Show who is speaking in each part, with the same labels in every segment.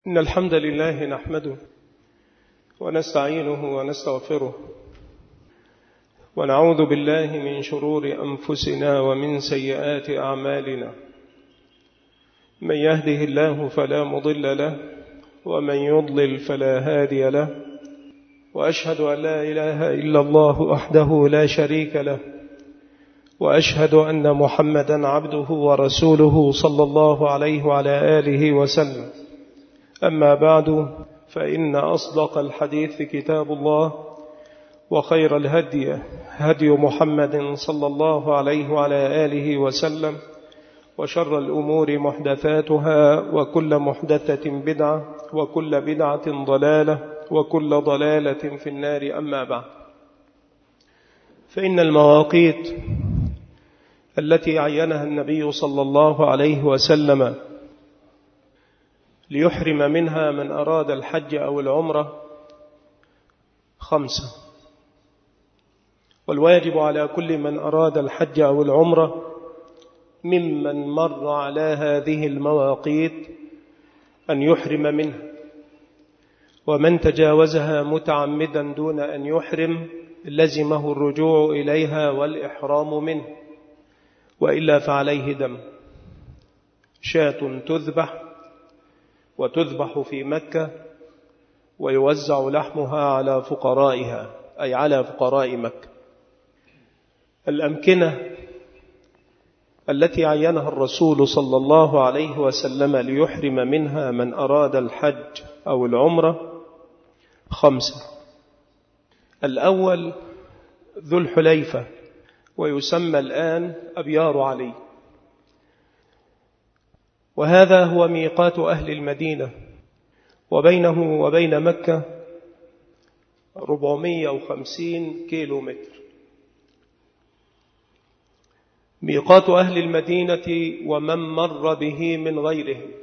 Speaker 1: إن الحمد لله نحمده ونستعينه ونستغفره ونعوذ بالله من شرور أنفسنا ومن سيئات أعمالنا. من يهده الله فلا مضل له ومن يضلل فلا هادي له، وأشهد أن لا إله إلا الله وحده لا شريك له، وأشهد أن محمدا عبده ورسوله صلى الله عليه وعلى آله وسلم. أما بعد، فإن أصدق الحديث كتاب الله، وخير الهدي هدي محمد صلى الله عليه وعلى آله وسلم، وشر الأمور محدثاتها، وكل محدثة بدعة، وكل بدعة ضلالة، وكل ضلالة في النار. أما بعد، فإن المواقيت التي عينها النبي صلى الله عليه وسلم ليحرم منها من أراد الحج أو العمرة 5، والواجب على كل من أراد الحج أو العمرة ممن مر على هذه المواقيت أن يحرم منها، ومن تجاوزها متعمدا دون أن يحرم لزمه الرجوع إليها والإحرام منه، وإلا فعليه دم. شاة تذبح، وتذبح في مكة، ويوزع لحمها على فقرائها، أي على فقراء مكة. الأمكنة التي عينها الرسول صلى الله عليه وسلم ليحرم منها من أراد الحج أو العمرة 5. الأول ذو الحليفة، ويسمى الآن أبيار علي، وهذا هو ميقات أهل المدينة، وبينه وبين مكة 450 كيلو متر. ميقات أهل المدينة ومن مر به من غيرهم،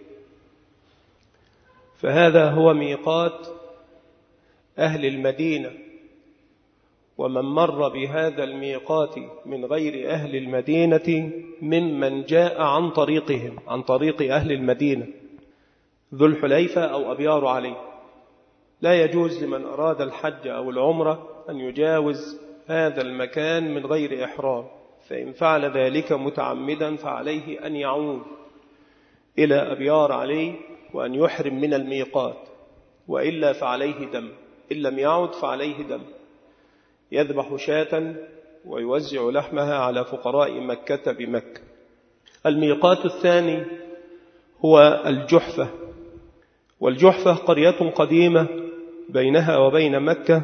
Speaker 1: فهذا هو ميقات أهل المدينة، ومن مر بهذا الميقات من غير أهل المدينة ممن جاء عن طريقهم، عن طريق أهل المدينة. ذو الحليفة أو أبيار علي لا يجوز لمن أراد الحج أو العمرة أن يجاوز هذا المكان من غير إحرام، فإن فعل ذلك متعمدا فعليه أن يعود إلى أبيار علي وأن يحرم من الميقات، وإلا فعليه دم. إن لم يعد فعليه دم، يذبح شاة ويوزع لحمها على فقراء مكة بمكة. الميقات الثاني هو الجحفة، والجحفة قرية قديمة بينها وبين مكة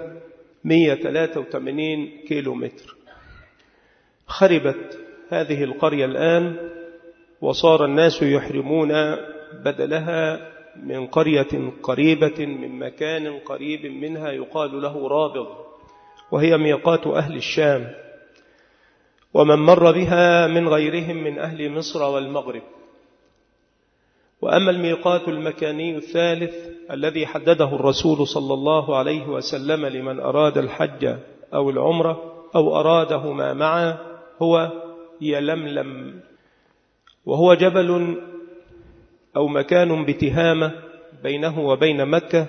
Speaker 1: 183 كيلو متر. خربت هذه القرية الآن، وصار الناس يحرمون بدلها من قرية قريبة من مكان قريب منها يقال له رابض، وهي ميقات أهل الشام، ومن مر بها من غيرهم من أهل مصر والمغرب. وأما الميقات المكاني الثالث الذي حدده الرسول صلى الله عليه وسلم لمن أراد الحج أو العمرة أو أرادهما معا هو يلملم، وهو جبل أو مكان بتهامة بينه وبين مكة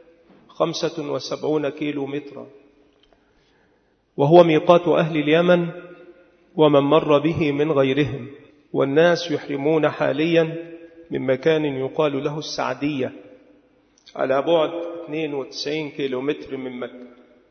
Speaker 1: 75 كيلو مترا، وهو ميقات أهل اليمن ومن مر به من غيرهم. والناس يحرمون حاليا من مكان يقال له السعدية على بعد 92 كيلو متر من مكة.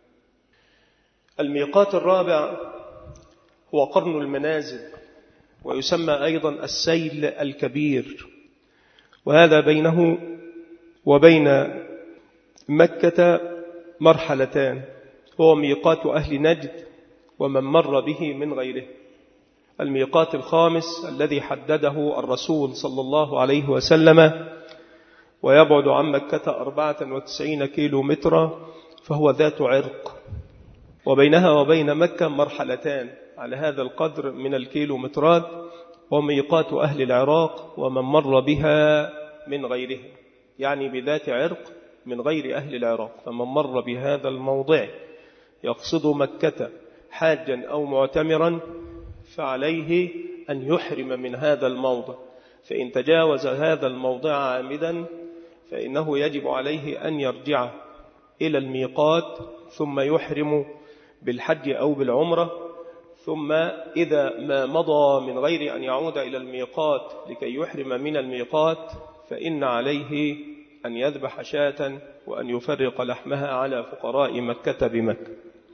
Speaker 1: الميقات الرابع هو قرن المنازل، ويسمى أيضا السيل الكبير، وهذا بينه وبين مكة مرحلتان، هو ميقات أهل نجد ومن مر به من غيره. الميقات الخامس الذي حدده الرسول صلى الله عليه وسلم ويبعد عن مكة 94 كيلو مترا، فهو ذات عرق، وبينها وبين مكة مرحلتان على هذا القدر من الكيلومترات، وميقات أهل العراق ومن مر بها من غيرهم، يعني بذات عرق من غير أهل العراق. فمن مر بهذا الموضع يقصد مكة حاجا أو معتمرا فعليه أن يحرم من هذا الموضع، فإن تجاوز هذا الموضع عامدا فإنه يجب عليه أن يرجع إلى الميقات ثم يحرم بالحج أو بالعمرة، ثم إذا ما مضى من غير أن يعود إلى الميقات لكي يحرم من الميقات فإن عليه أن يذبح شاة وأن يفرق لحمها على فقراء مكة بمكة.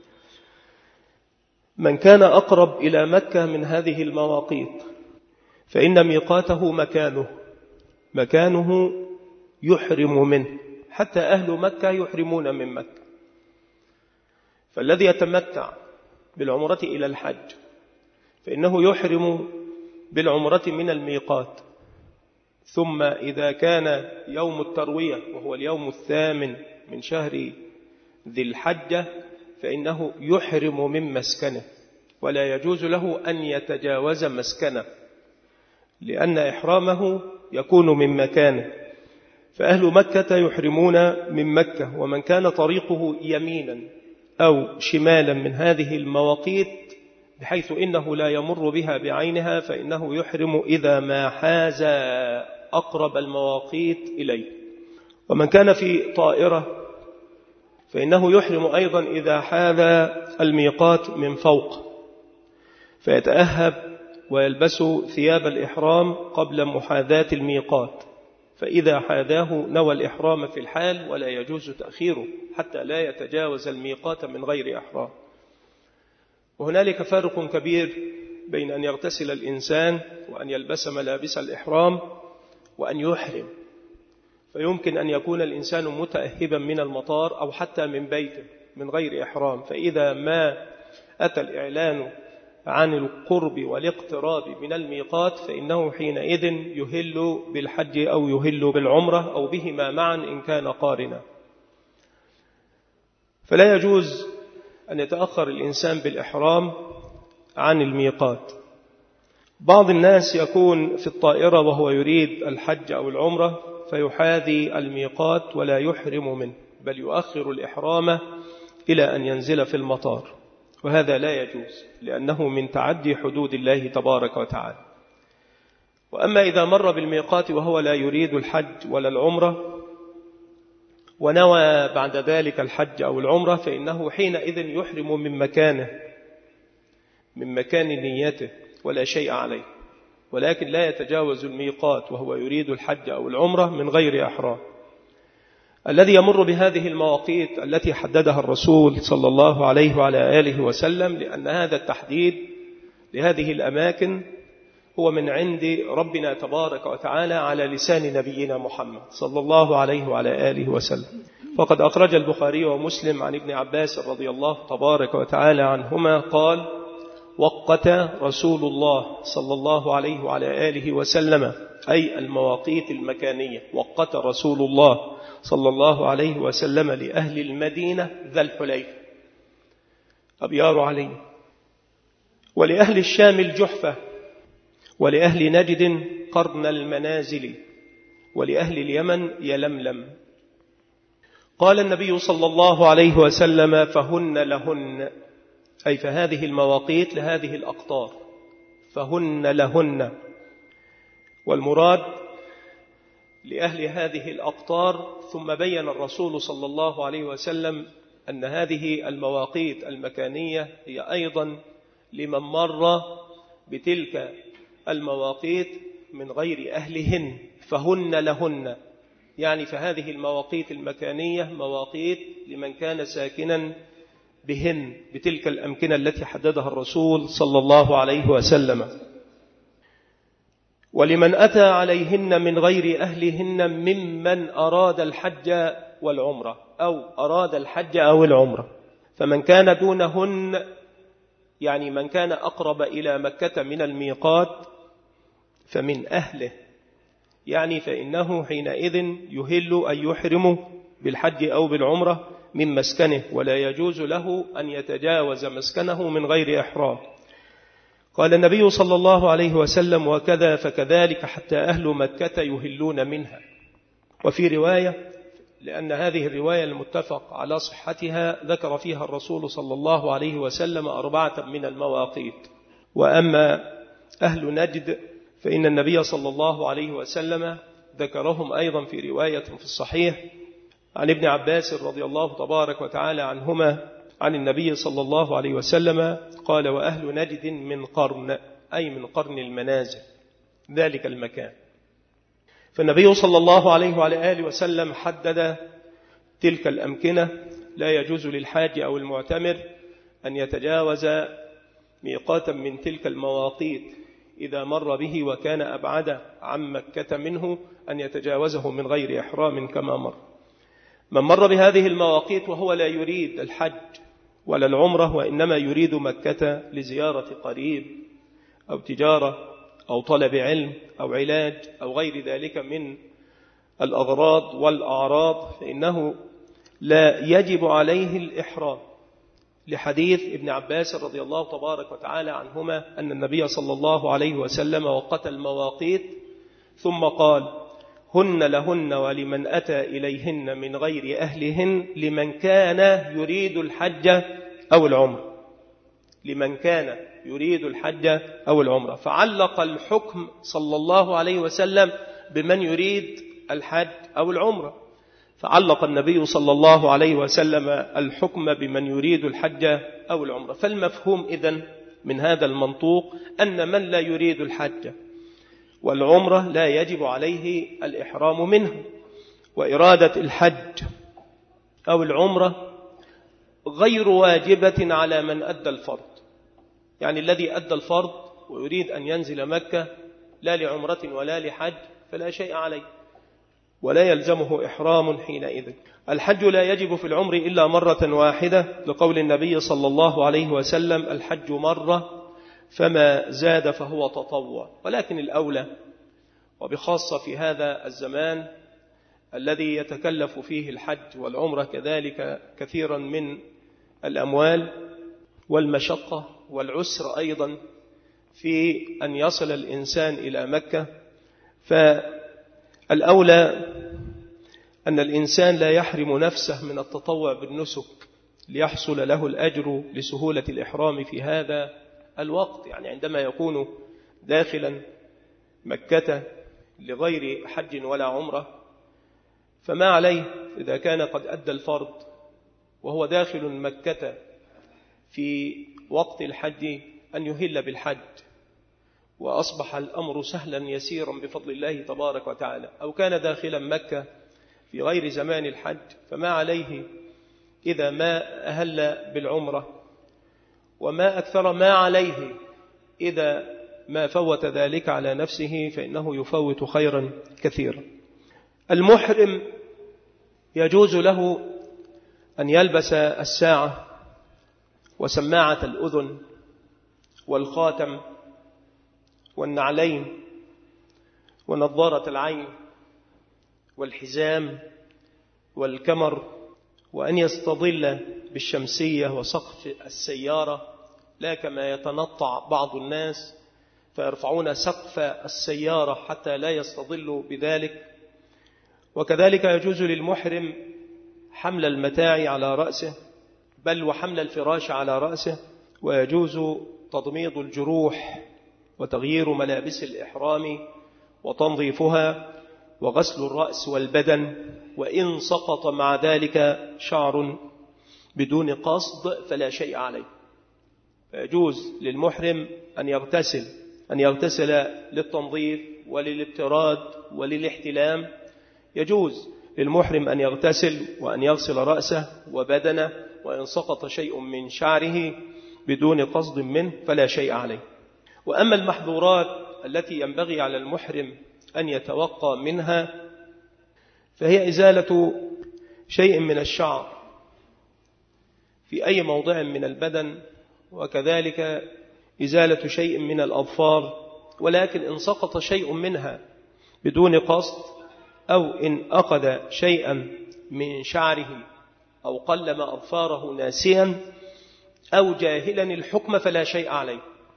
Speaker 1: من كان أقرب إلى مكة من هذه المواقيت فإن ميقاته مكانه يحرم منه، حتى أهل مكة يحرمون من مكة. فالذي يتمتع بالعمرة إلى الحج فإنه يحرم بالعمرة من الميقات، ثم إذا كان يوم التروية وهو اليوم 8 من شهر ذي الحجة فإنه يحرم من مسكنه، ولا يجوز له أن يتجاوز مسكنه لأن إحرامه يكون من مكانه. فأهل مكة يحرمون من مكة، ومن كان طريقه يمينا أو شمالا من هذه المواقيت بحيث إنه لا يمر بها بعينها فإنه يحرم إذا ما حاز أقرب المواقيت إليه. ومن كان في طائرة فإنه يحرم أيضا إذا حاذ الميقات من فوق، فيتأهب ويلبس ثياب الإحرام قبل محاذاة الميقات، فإذا حاذاه نوى الإحرام في الحال ولا يجوز تأخيره حتى لا يتجاوز الميقات من غير إحرام. وهنالك فارق كبير بين أن يغتسل الإنسان وأن يلبس ملابس الإحرام وأن يحرم. فيمكن أن يكون الإنسان متأهبا من المطار أو حتى من بيته من غير إحرام، فإذا ما أتى الإعلان عن القرب والاقتراب من الميقات فإنه حينئذ يهل بالحج أو يهل بالعمرة أو بهما معا إن كان قارنا. فلا يجوز أن يتأخر الإنسان بالإحرام عن الميقات. بعض الناس يكون في الطائرة وهو يريد الحج أو العمرة فيحاذي الميقات ولا يحرم منه، بل يؤخر الإحرام إلى أن ينزل في المطار، وهذا لا يجوز لأنه من تعدي حدود الله تبارك وتعالى. وأما إذا مر بالميقات وهو لا يريد الحج ولا العمرة ونوى بعد ذلك الحج أو العمرة فإنه حينئذ يحرم من مكان نيته ولا شيء عليه، ولكن لا يتجاوز الميقات وهو يريد الحج أو العمرة من غير إحرام. الذي يمر بهذه المواقيت التي حددها الرسول صلى الله عليه وعلى آله وسلم، لأن هذا التحديد لهذه الأماكن هو من عند ربنا تبارك وتعالى على لسان نبينا محمد صلى الله عليه وعلى آله وسلم. فقد أخرج البخاري ومسلم عن ابن عباس رضي الله تبارك وتعالى عنهما قال: وقت رسول الله صلى الله عليه وعلى آله وسلم، أي المواقيت المكانية، وقت رسول الله صلى الله عليه وسلم لأهل المدينة ذا الحليفة أبيار علي، ولأهل الشام الجحفة، ولأهل نجد قرن المنازل، ولأهل اليمن يلملم. قال النبي صلى الله عليه وسلم: فهن لهن، أي فهذه المواقيت لهذه الأقطار، فهن لهن. والمراد لأهل هذه الأقطار. ثم بين الرسول صلى الله عليه وسلم أن هذه المواقيت المكانية هي أيضا لمن مر بتلك المواقيت من غير أهلهن، فهن لهن، يعني فهذه المواقيت المكانية مواقيت لمن كان ساكنا بهن، بتلك الأمكنة التي حددها الرسول صلى الله عليه وسلم. ولمن أتى عليهن من غير أهلهن ممن أراد الحج والعمرة أو أراد الحج أو العمرة، فمن كان دونهن يعني من كان أقرب إلى مكة من الميقات فمن أهله، يعني فإنه حينئذ يهل أن يحرم بالحج أو بالعمرة من مسكنه، ولا يجوز له أن يتجاوز مسكنه من غير إحرام. قال النبي صلى الله عليه وسلم: وكذا فكذلك حتى أهل مكة يهلون منها. وفي رواية، لأن هذه الرواية المتفق على صحتها ذكر فيها الرسول صلى الله عليه وسلم 4 من المواقيت. وأما أهل نجد فإن النبي صلى الله عليه وسلم ذكرهم أيضا في رواية في الصحيح عن ابن عباس رضي الله تبارك وتعالى عنهما عن النبي صلى الله عليه وسلم قال: وأهل نجد من قرن، أي من قرن المنازل، ذلك المكان. فالنبي صلى الله عليه وعلى آله وسلم حدد تلك الأمكنة، لا يجوز للحاج أو المعتمر أن يتجاوز ميقاتا من تلك المواقيت إذا مر به وكان أبعد عن مكة منه أن يتجاوزه من غير إحرام كما مر. من مر بهذه المواقيت وهو لا يريد الحج ولا العمرة وإنما يريد مكة لزيارة قريب أو تجارة أو طلب علم أو علاج أو غير ذلك من الأغراض والأعراض، فإنه لا يجب عليه الإحرام، لحديث ابن عباس رضي الله تبارك وتعالى عنهما أن النبي صلى الله عليه وسلم وقت المواقيت ثم قال: هن لهن ولمن أتى إليهن من غير أهلهن لمن كان يريد الحج أو العمرة، لمن كان يريد الحج أو العمرة. فعلق الحكم صلى الله عليه وسلم بمن يريد الحج أو العمرة، فعلق النبي صلى الله عليه وسلم الحكم بمن يريد الحج أو العمرة. فالمفهوم إذن من هذا المنطوق أن من لا يريد الحج والعمرة لا يجب عليه الإحرام منه، وإرادة الحج أو العمرة غير واجبة على من أدى الفرض. يعني الذي أدى الفرض ويريد أن ينزل مكة لا لعمرة ولا لحج فلا شيء عليه ولا يلزمه إحرام حينئذ. الحج لا يجب في العمر إلا مرة واحدة، لقول النبي صلى الله عليه وسلم: الحج مرة فما زاد فهو تطوع. ولكن الأولى، وبخاصة في هذا الزمان الذي يتكلف فيه الحج والعمرة كذلك كثيرا من الأموال والمشقة والعسر أيضا في أن يصل الإنسان إلى مكة، فالأولى أن الإنسان لا يحرم نفسه من التطوع بالنسك ليحصل له الأجر لسهولة الإحرام في هذا الوقت. يعني عندما يكون داخلا مكة لغير حج ولا عمرة فما عليه إذا كان قد أدى الفرض وهو داخل مكة في وقت الحج أن يهل بالحج، وأصبح الأمر سهلا يسيرا بفضل الله تبارك وتعالى. أو كان داخلا مكة في غير زمان الحج فما عليه إذا ما أهل بالعمرة، وما أكثر ما عليه إذا ما فوت ذلك على نفسه فإنه يفوت خيرا كثيرا. المحرم يجوز له أن يلبس الساعة وسماعة الأذن والخاتم والنعلين ونظارة العين والحزام والكمر، وأن يستظل بالشمسية وسقف السيارة، لا كما يتنطع بعض الناس فيرفعون سقف السيارة حتى لا يستظلوا بذلك. وكذلك يجوز للمحرم حمل المتاع على رأسه، بل وحمل الفراش على رأسه، ويجوز تضميد الجروح وتغيير ملابس الإحرام وتنظيفها وغسل الرأس والبدن، وإن سقط مع ذلك شعر بدون قصد فلا شيء عليه. فيجوز للمحرم أن يغتسل للتنظيف وللابتراد وللاحتلام. يجوز للمحرم أن يغتسل وأن يغسل رأسه وبدنه، وإن سقط شيء من شعره بدون قصد منه فلا شيء عليه. وأما المحظورات التي ينبغي على المحرم أن يتوقى منها فهي إزالة شيء من الشعر في أي موضع من البدن، وكذلك إزالة شيء من الأظفار، ولكن إن سقط شيء منها بدون قصد، أو إن أخذ شيئا من شعره أو قلم أظفاره ناسيا أو جاهلا الحكم فلا شيء عليه.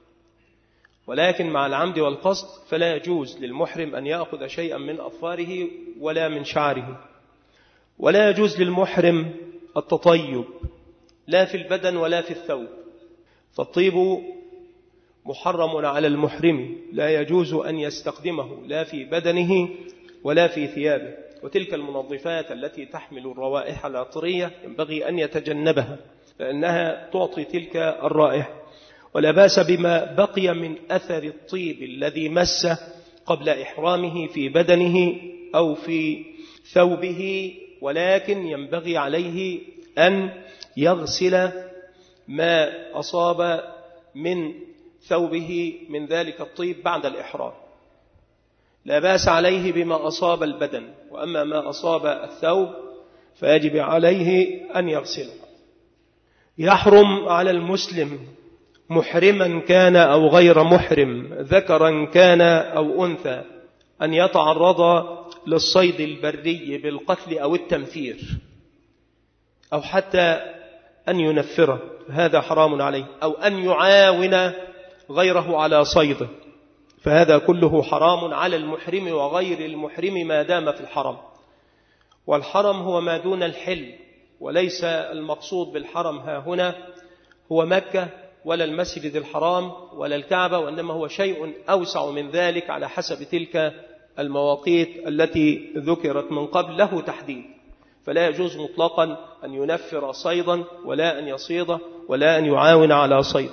Speaker 1: ولكن مع العمد والقصد فلا يجوز للمحرم أن يأخذ شيئا من أظفاره ولا من شعره. ولا يجوز للمحرم التطيب لا في البدن ولا في الثوب، فالطيب محرم على المحرم، لا يجوز أن يستخدمه لا في بدنه ولا في ثيابه. وتلك المنظفات التي تحمل الروائح العطرية ينبغي أن يتجنبها لأنها تعطي تلك الرائحة. ولا بأس بما بقي من أثر الطيب الذي مسه قبل إحرامه في بدنه أو في ثوبه، ولكن ينبغي عليه أن يغسل ما أصاب من ثوبه من ذلك الطيب بعد الإحرام. لا بأس عليه بما أصاب البدن، وأما ما أصاب الثوب فيجب عليه أن يغسله. يحرم على المسلم محرما كان أو غير محرم، ذكرا كان أو أنثى، أن يتعرض للصيد البري بالقتل أو التنفير أو حتى أن ينفره، هذا حرام عليه، أو أن يعاون غيره على صيده، فهذا كله حرام على المحرم وغير المحرم ما دام في الحرم. والحرم هو ما دون الحل، وليس المقصود بالحرم ها هنا هو مكة ولا المسجد الحرام ولا الكعبة، وإنما هو شيء أوسع من ذلك على حسب تلك المواقيت التي ذكرت من قبل له تحديد. فلا يجوز مطلقا أن ينفر صيدا ولا أن يصيده ولا أن يعاون على صيد.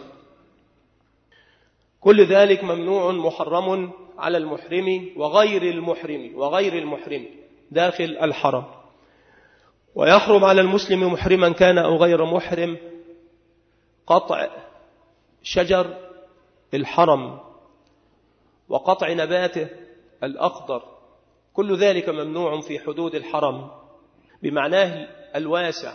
Speaker 1: كل ذلك ممنوع محرم على المحرم وغير المحرم داخل الحرم. ويحرم على المسلم محرما كان أو غير محرم قطع شجر الحرم وقطع نباته الأخضر، كل ذلك ممنوع في حدود الحرم بمعناه الواسع.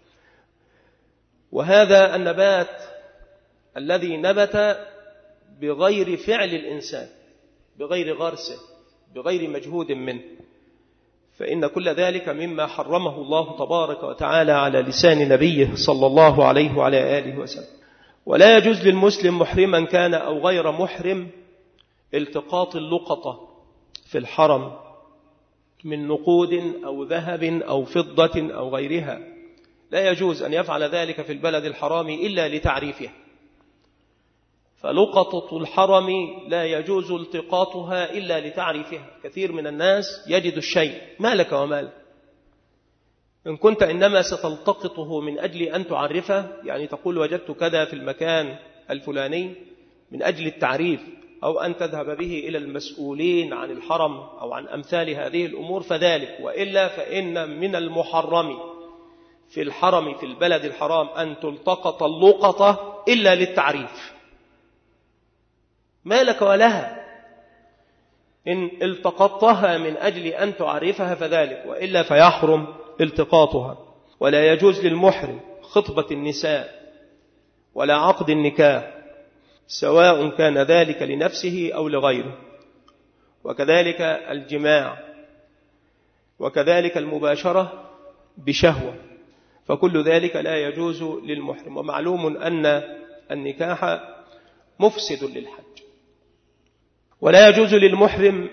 Speaker 1: وهذا النبات الذي نبت بغير فعل الإنسان، بغير غرسه، بغير مجهود منه، فإن كل ذلك مما حرمه الله تبارك وتعالى على لسان نبيه صلى الله عليه وعلى آله وسلم. ولا يجوز للمسلم محرما كان أو غير محرم التقاط اللقطة في الحرم من نقود أو ذهب أو فضة أو غيرها، لا يجوز أن يفعل ذلك في البلد الحرام إلا لتعريفه. فلقطة الحرم لا يجوز التقاطها إلا لتعريفها. كثير من الناس يجد الشيء، ما لك ومال، إن كنت إنما ستلتقطه من أجل أن تعرفه، يعني تقول وجدت كذا في المكان الفلاني من أجل التعريف، أو أن تذهب به إلى المسؤولين عن الحرم أو عن أمثال هذه الأمور فذلك. وإلا فإن من المحرم في الحرم في البلد الحرام أن تلتقط اللقطة إلا للتعريف، ما لك ولها. إن التقطتها من أجل أن تعرفها فذلك، وإلا فيحرم التقاطها. ولا يجوز للمحرم خطبة النساء ولا عقد النكاح، سواء كان ذلك لنفسه أو لغيره، وكذلك الجماع، وكذلك المباشرة بشهوة، فكل ذلك لا يجوز للمحرم. ومعلوم أن النكاح مفسد للحج. ولا يجوز للمحرم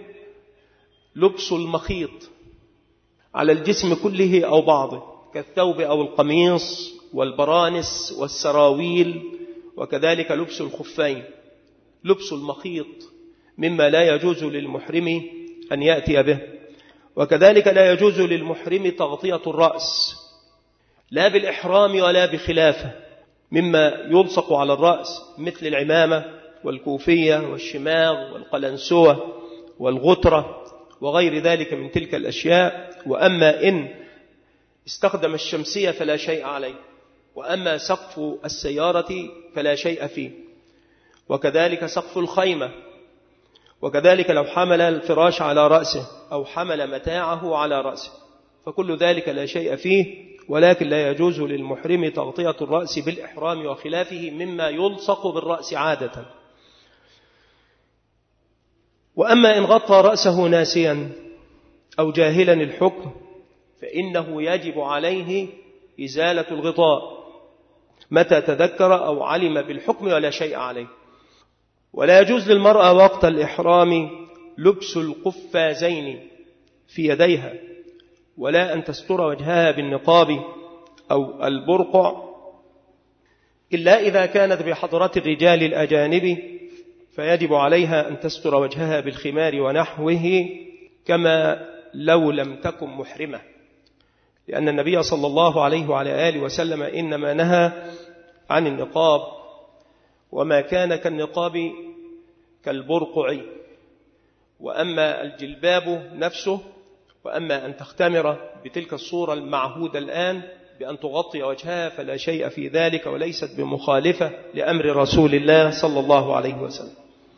Speaker 1: لبس المخيط على الجسم كله أو بعضه كالثوب أو القميص والبرانس والسراويل، وكذلك لبس الخفين. لبس المخيط مما لا يجوز للمحرم أن يأتي به. وكذلك لا يجوز للمحرم تغطية الرأس، لا بالإحرام ولا بخلافه، مما يلصق على الرأس مثل العمامة والكوفية والشماغ والقلنسوة والغترة وغير ذلك من تلك الأشياء. وأما إن استخدم الشمسية فلا شيء عليه، وأما سقف السيارة فلا شيء فيه، وكذلك سقف الخيمة، وكذلك لو حمل الفراش على رأسه أو حمل متاعه على رأسه فكل ذلك لا شيء فيه. ولكن لا يجوز للمحرم تغطية الرأس بالإحرام وخلافه مما يلصق بالرأس عادة. وأما إن غطى رأسه ناسيا أو جاهلا الحكم فإنه يجب عليه إزالة الغطاء متى تذكر أو علم بالحكم ولا شيء عليه. ولا يجوز للمرأة وقت الإحرام لبس القفازين في يديها، ولا أن تستر وجهها بالنقاب أو البرقع، إلا إذا كانت بحضرة الرجال الأجانب فيجب عليها أن تستر وجهها بالخمار ونحوه كما لو لم تكن محرمة، لأن النبي صلى الله عليه وعلى آله وسلم إنما نهى عن النقاب، وما كان كالنقاب كالبرقع. وأما الجلباب نفسه، وأما أن تختمر بتلك الصورة المعهودة الآن بأن تغطي وجهها، فلا شيء في ذلك، وليست بمخالفة لأمر رسول الله صلى الله عليه وسلم.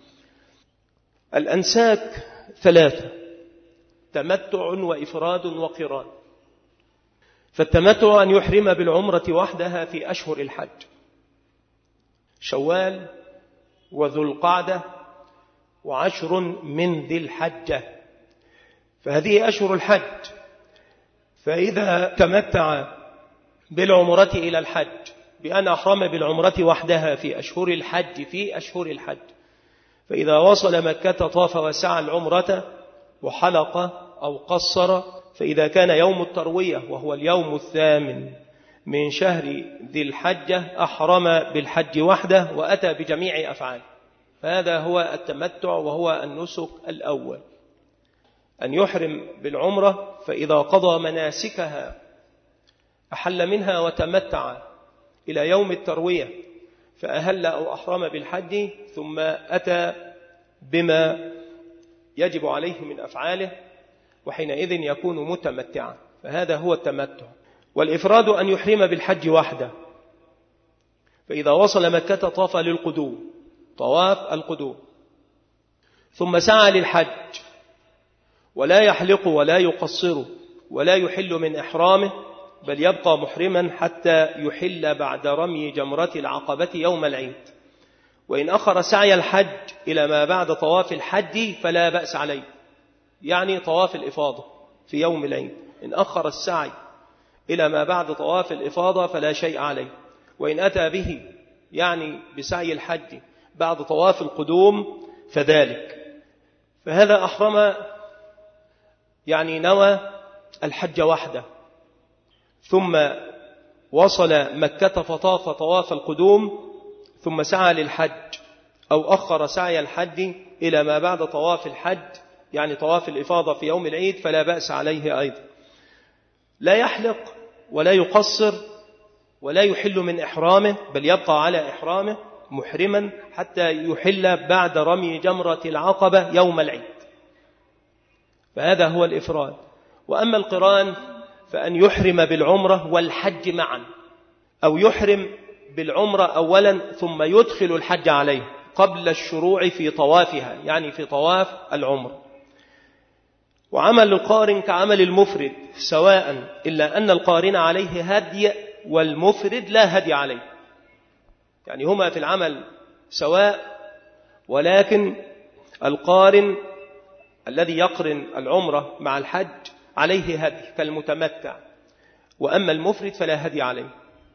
Speaker 1: الأنساك 3: تمتع وإفراد وقران. فالتمتع أن يحرم بالعمرة وحدها في أشهر الحج، شوال وذو القعدة و10 من ذي الحجة، فهذه أشهر الحج. فإذا تمتع بالعمرة إلى الحج بأن أحرم بالعمرة وحدها في أشهر الحج، فإذا وصل مكة طاف وسعى العمرة وحلق أو قصر، فإذا كان يوم التروية وهو اليوم 8 من شهر ذي الحجة أحرم بالحج وحده وأتى بجميع أفعاله. فهذا هو التمتع، وهو النسك الأول، أن يحرم بالعمرة، فإذا قضى مناسكها أحل منها وتمتع إلى يوم التروية فأهل أو أحرم بالحج، ثم أتى بما يجب عليه من أفعاله، وحينئذ يكون متمتعا. فهذا هو التمتع. والإفراد أن يحرم بالحج وحده، فإذا وصل مكة طاف للقدوم، طواف القدوم، ثم سعى للحج، ولا يحلق ولا يقصر ولا يحل من إحرامه، بل يبقى محرما حتى يحل بعد رمي جمرة العقبة يوم العيد. وإن أخر سعي الحج إلى ما بعد طواف الحج فلا بأس عليه، يعني طواف الإفاضة في يوم العيد. إن أخر السعي إلى ما بعد طواف الإفاضة فلا شيء عليه. وإن أتى به يعني بسعي الحج بعد طواف القدوم فذلك. فهذا أحرم يعني نوى الحج وحده، ثم وصل مكة فطاف طواف القدوم، ثم سعى للحج، أو أخر سعي الحج إلى ما بعد طواف الحج يعني طواف الإفاضة في يوم العيد، فلا بأس عليه أيضا. لا يحلق ولا يقصر ولا يحل من إحرامه، بل يبقى على إحرامه محرما حتى يحل بعد رمي جمرة العقبة يوم العيد. فهذا هو الإفراد. وأما القران فأن يحرم بالعمرة والحج معا، أو يحرم بالعمرة أولا ثم يدخل الحج عليه قبل الشروع في طوافها، يعني في طواف العمرة. وعمل القارن كعمل المفرد سواء، إلا أن القارن عليه هدي والمفرد لا هدي عليه، يعني هما في العمل سواء، ولكن القارن الذي يقرن العمرة مع الحج عليه هدي كالمتمتع، وأما المفرد فلا هدي عليه.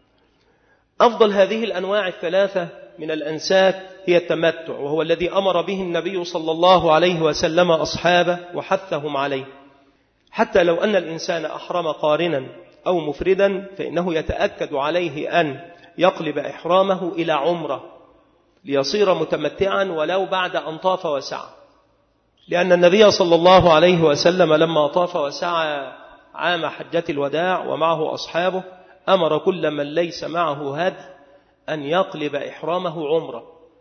Speaker 1: أفضل هذه الأنواع 3 من الأنساك هي التمتع، وهو الذي أمر به النبي صلى الله عليه وسلم أصحابه وحثهم عليه، حتى لو أن الإنسان أحرم قارنا أو مفردا فإنه يتأكد عليه أن يقلب إحرامه إلى عمرة ليصير متمتعا ولو بعد أن طاف وسعى، لأن النبي صلى الله عليه وسلم لما طاف وسعى عام حجة الوداع ومعه أصحابه أمر كل من ليس معه هدي أن يقلب إحرامه عمرة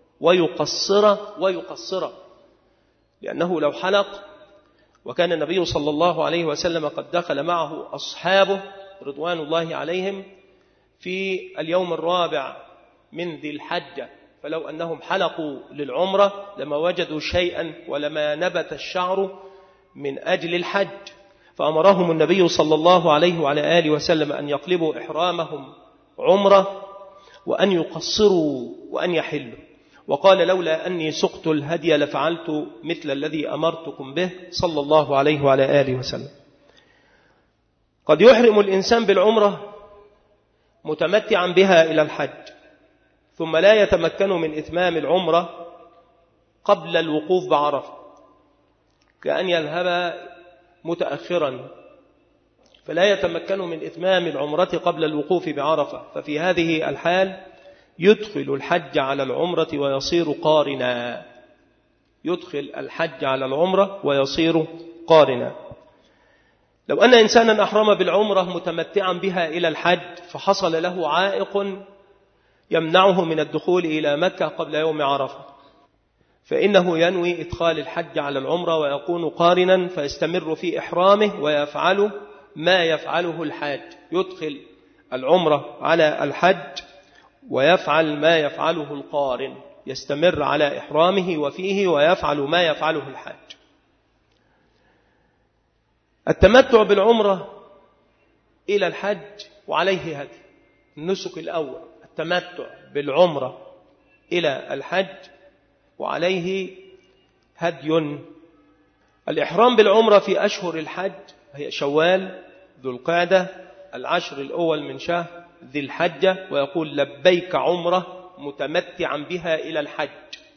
Speaker 1: ويقصر، لأنه لو حلق، وكان النبي صلى الله عليه وسلم قد دخل معه أصحابه رضوان الله عليهم في اليوم 4 من ذي الحجة، فلو أنهم حلقوا للعمرة لما وجدوا شيئا ولما نبت الشعر من أجل الحج، فأمرهم النبي صلى الله عليه وعلى آله وسلم أن يقلبوا إحرامهم عمرة وأن يقصروا وأن يحلوا. وقال: لولا أني سقت الهدي لفعلت مثل الذي أمرتكم به صلى الله عليه وعلى آله وسلم. قد يحرم الإنسان بالعمرة متمتعا بها إلى الحج، ثم لا يتمكن من إتمام العمرة قبل الوقوف بعرفة، كأن يذهب متأخرا فلا يتمكن من إتمام العمرة قبل الوقوف بعرفة، ففي هذه الحال يدخل الحج على العمرة ويصير قارنا، يدخل الحج على العمرة ويصير قارنا. لو أن إنسانا أحرم بالعمرة متمتعا بها إلى الحج فحصل له عائق يمنعه من الدخول إلى مكة قبل يوم عرفة، فإنه ينوي إدخال الحج على العمرة ويكون قارنا، فيستمر في إحرامه ويفعل ما يفعله الحاج، يدخل العمرة على الحج ويفعل ما يفعله القارن، يستمر على إحرامه وفيه ويفعل ما يفعله الحاج. التمتع بالعمرة إلى الحج وعليه هدي. النسك الأول التمتع بالعمرة إلى الحج وعليه هدي. الإحرام بالعمرة في أشهر الحج هي شوال، ذو القعدة، العشر الأول من شهر ذي الحجة، ويقول لبيك عمرة متمتعا بها إلى الحج،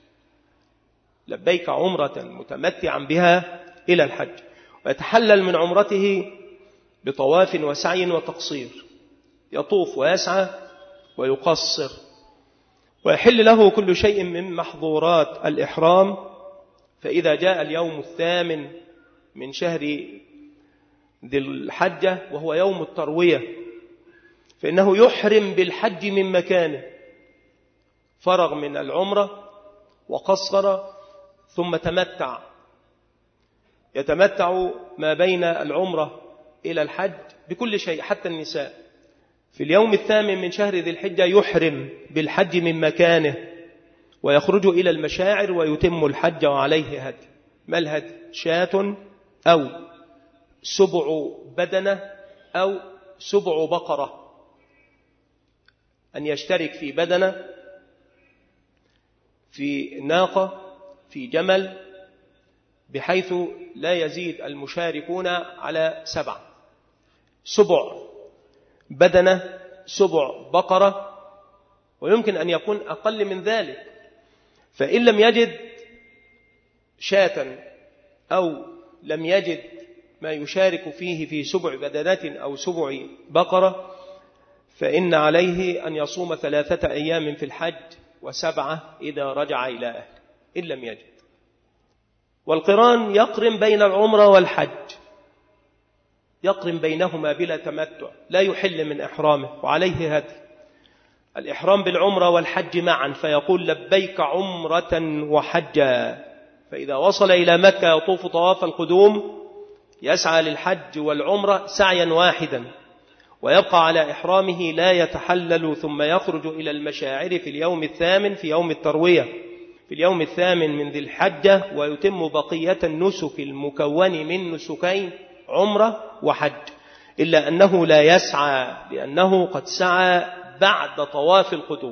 Speaker 1: لبيك عمرة متمتعا بها إلى الحج، ويتحلل من عمرته بطواف وسعي وتقصير، يطوف ويسعى ويقصر، ويحل له كل شيء من محظورات الإحرام. فإذا جاء اليوم الثامن من شهر ذي الحجة وهو يوم التروية فإنه يحرم بالحج من مكانه، فرغ من العمرة وقصر ثم تمتع، يتمتع ما بين العمرة إلى الحج بكل شيء حتى النساء. في اليوم الثامن من شهر ذي الحجة يحرم بالحج من مكانه ويخرج إلى المشاعر ويتم الحج وعليه هدي. ما الهدي؟ شاة أو سبع بدنة أو سبع بقرة، أن يشترك في بدنة، في ناقة، في جمل، بحيث لا يزيد المشاركون على 7، سبع بدنة، سبع بقرة، ويمكن أن يكون أقل من ذلك. فإن لم يجد شاة أو لم يجد ما يشارك فيه في سبع بدنات أو سبع بقرة فإن عليه أن يصوم 3 أيام في الحج و7 إذا رجع إلى أهله إن لم يجد. والقران يقرن بين العمرة والحج، يقرن بينهما بلا تمتع، لا يحل من إحرامه وعليه هدي. الإحرام بالعمرة والحج معا، فيقول لبيك عمرة وحجا. فإذا وصل إلى مكة يطوف طواف القدوم، يسعى للحج والعمرة سعيا واحدا، ويبقى على إحرامه لا يتحلل، ثم يخرج إلى المشاعر في اليوم الثامن في يوم التروية في اليوم الثامن من ذي الحجة، ويتم بقية النسك المكون من نسكين عمرة وحج، إلا أنه لا يسعى لأنه قد سعى بعد طواف القدوم.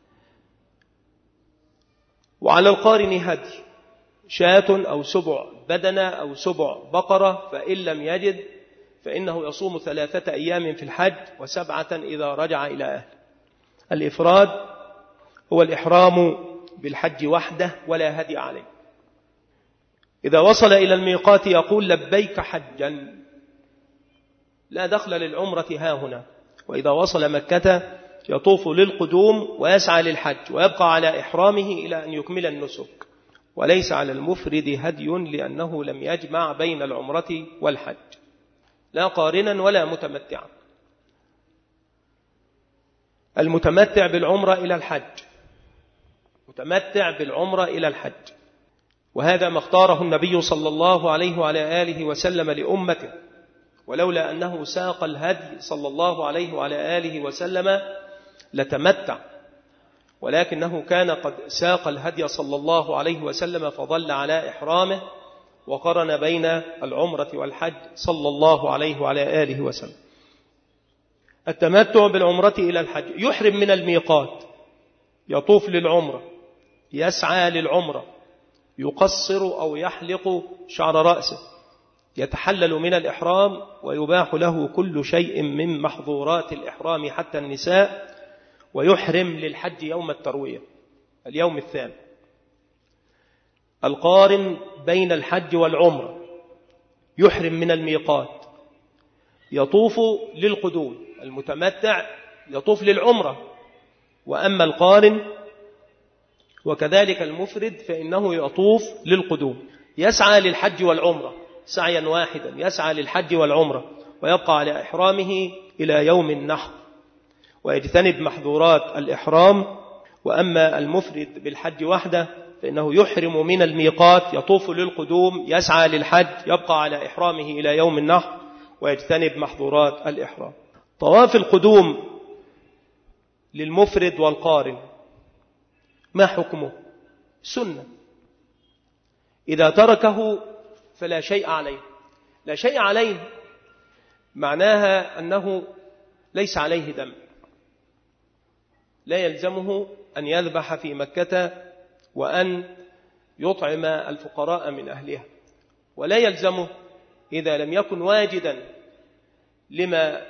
Speaker 1: وعلى القارن هدي، شاة أو سبع بدنة أو سبع بقرة، فإن لم يجد فإنه يصوم 3 أيام في الحج و7 إذا رجع إلى أهله. الإفراد هو الإحرام بالحج وحده ولا هدي عليه. إذا وصل إلى الميقات يقول لبيك حجا، لا دخل للعمرة هاهنا. وإذا وصل مكة يطوف للقدوم ويسعى للحج، ويبقى على إحرامه إلى أن يكمل النسك، وليس على المفرد هدي لأنه لم يجمع بين العمرة والحج، لا قارنا ولا متمتعا. المتمتع بالعمرة إلى الحج، متمتع بالعمرة إلى الحج، وهذا ما اختاره النبي صلى الله عليه وعلى آله وسلم لأمته، ولولا أنه ساق الهدي صلى الله عليه وعلى آله وسلم لتمتع، ولكنه كان قد ساق الهدي صلى الله عليه وسلم فظل على إحرامه، وقرن بين العمرة والحج صلى الله عليه وعلى آله وسلم. التمتع بالعمرة إلى الحج، يحرم من الميقات، يطوف للعمرة، يسعى للعمرة، يقصر أو يحلق شعر رأسه، يتحلل من الإحرام، ويباح له كل شيء من محظورات الإحرام حتى النساء، ويحرم للحج يوم التروية اليوم الثامن. القارن بين الحج والعمرة يحرم من الميقات، يطوف للقدوم، المتمتع يطوف للعمرة، وأما القارن وكذلك المفرد فإنه يطوف للقدوم، يسعى للحج والعمرة سعيا واحدا يسعى للحج والعمرة ويبقى على إحرامه إلى يوم النحر ويجتنب محظورات الإحرام. وأما المفرد بالحج وحده فإنه يحرم من الميقات، يطوف للقدوم، يسعى للحج، يبقى على إحرامه إلى يوم النحر ويجتنب محظورات الإحرام. طواف القدوم للمفرد والقارن ما حكمه؟ سنة، إذا تركه فلا شيء عليه. لا شيء عليه معناها أنه ليس عليه دم، لا يلزمه أن يذبح في مكة وأن يطعم الفقراء من أهلها، ولا يلزمه إذا لم يكن واجدا لما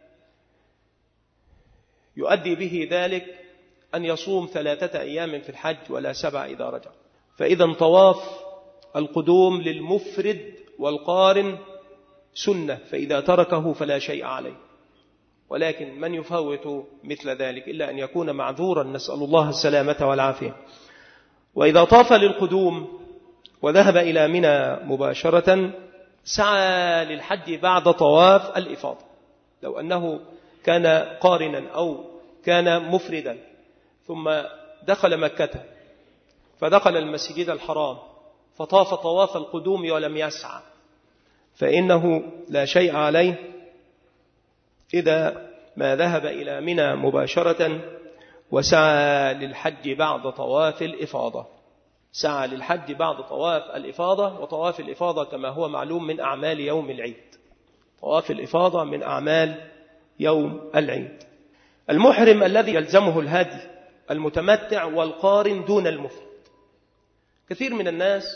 Speaker 1: يؤدي به ذلك أن يصوم 3 أيام في الحج ولا 7 إذا رجع. فإذا طواف القدوم للمفرد والقارن سنة، فإذا تركه فلا شيء عليه. ولكن من يفوت مثل ذلك إلا أن يكون معذورا، نسأل الله السلامة والعافية. وإذا طاف للقدوم وذهب إلى منى مباشرة سعى للحج بعد طواف الإفاضة. لو أنه كان قارنا أو كان مفردا ثم دخل مكة فدخل المسجد الحرام فطاف طواف القدوم ولم يسعى فإنه لا شيء عليه إذا ما ذهب إلى منى مباشرة وسعى للحج بعد طواف الإفاضة. سعى للحج بعد طواف الإفاضة، وطواف الإفاضة كما هو معلوم من أعمال يوم العيد. طواف الإفاضة من أعمال يوم العيد. المحرم الذي يلزمه الهدي المتمتع والقارن دون المفرد. كثير من الناس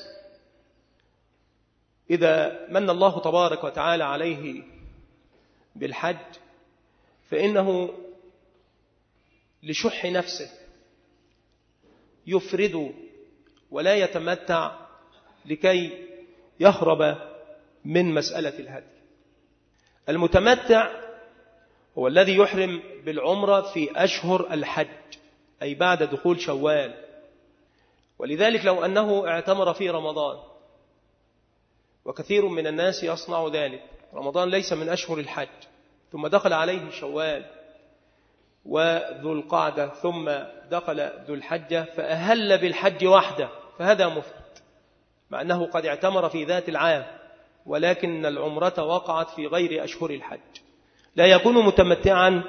Speaker 1: إذا من الله تبارك وتعالى عليه بالحج فإنه لشح نفسه يفرد ولا يتمتع لكي يهرب من مسألة الهدي. المتمتع هو الذي يحرم بالعمرة في أشهر الحج أي بعد دخول شوال. ولذلك لو أنه اعتمر في رمضان، وكثير من الناس يصنع ذلك، رمضان ليس من أشهر الحج، ثم دخل عليه شوال وذو القعدة ثم دخل ذو الحجة فأهل بالحج وحده، فهذا مفرد مع أنه قد اعتمر في ذات العام، ولكن العمرة وقعت في غير أشهر الحج. لا يكون متمتعا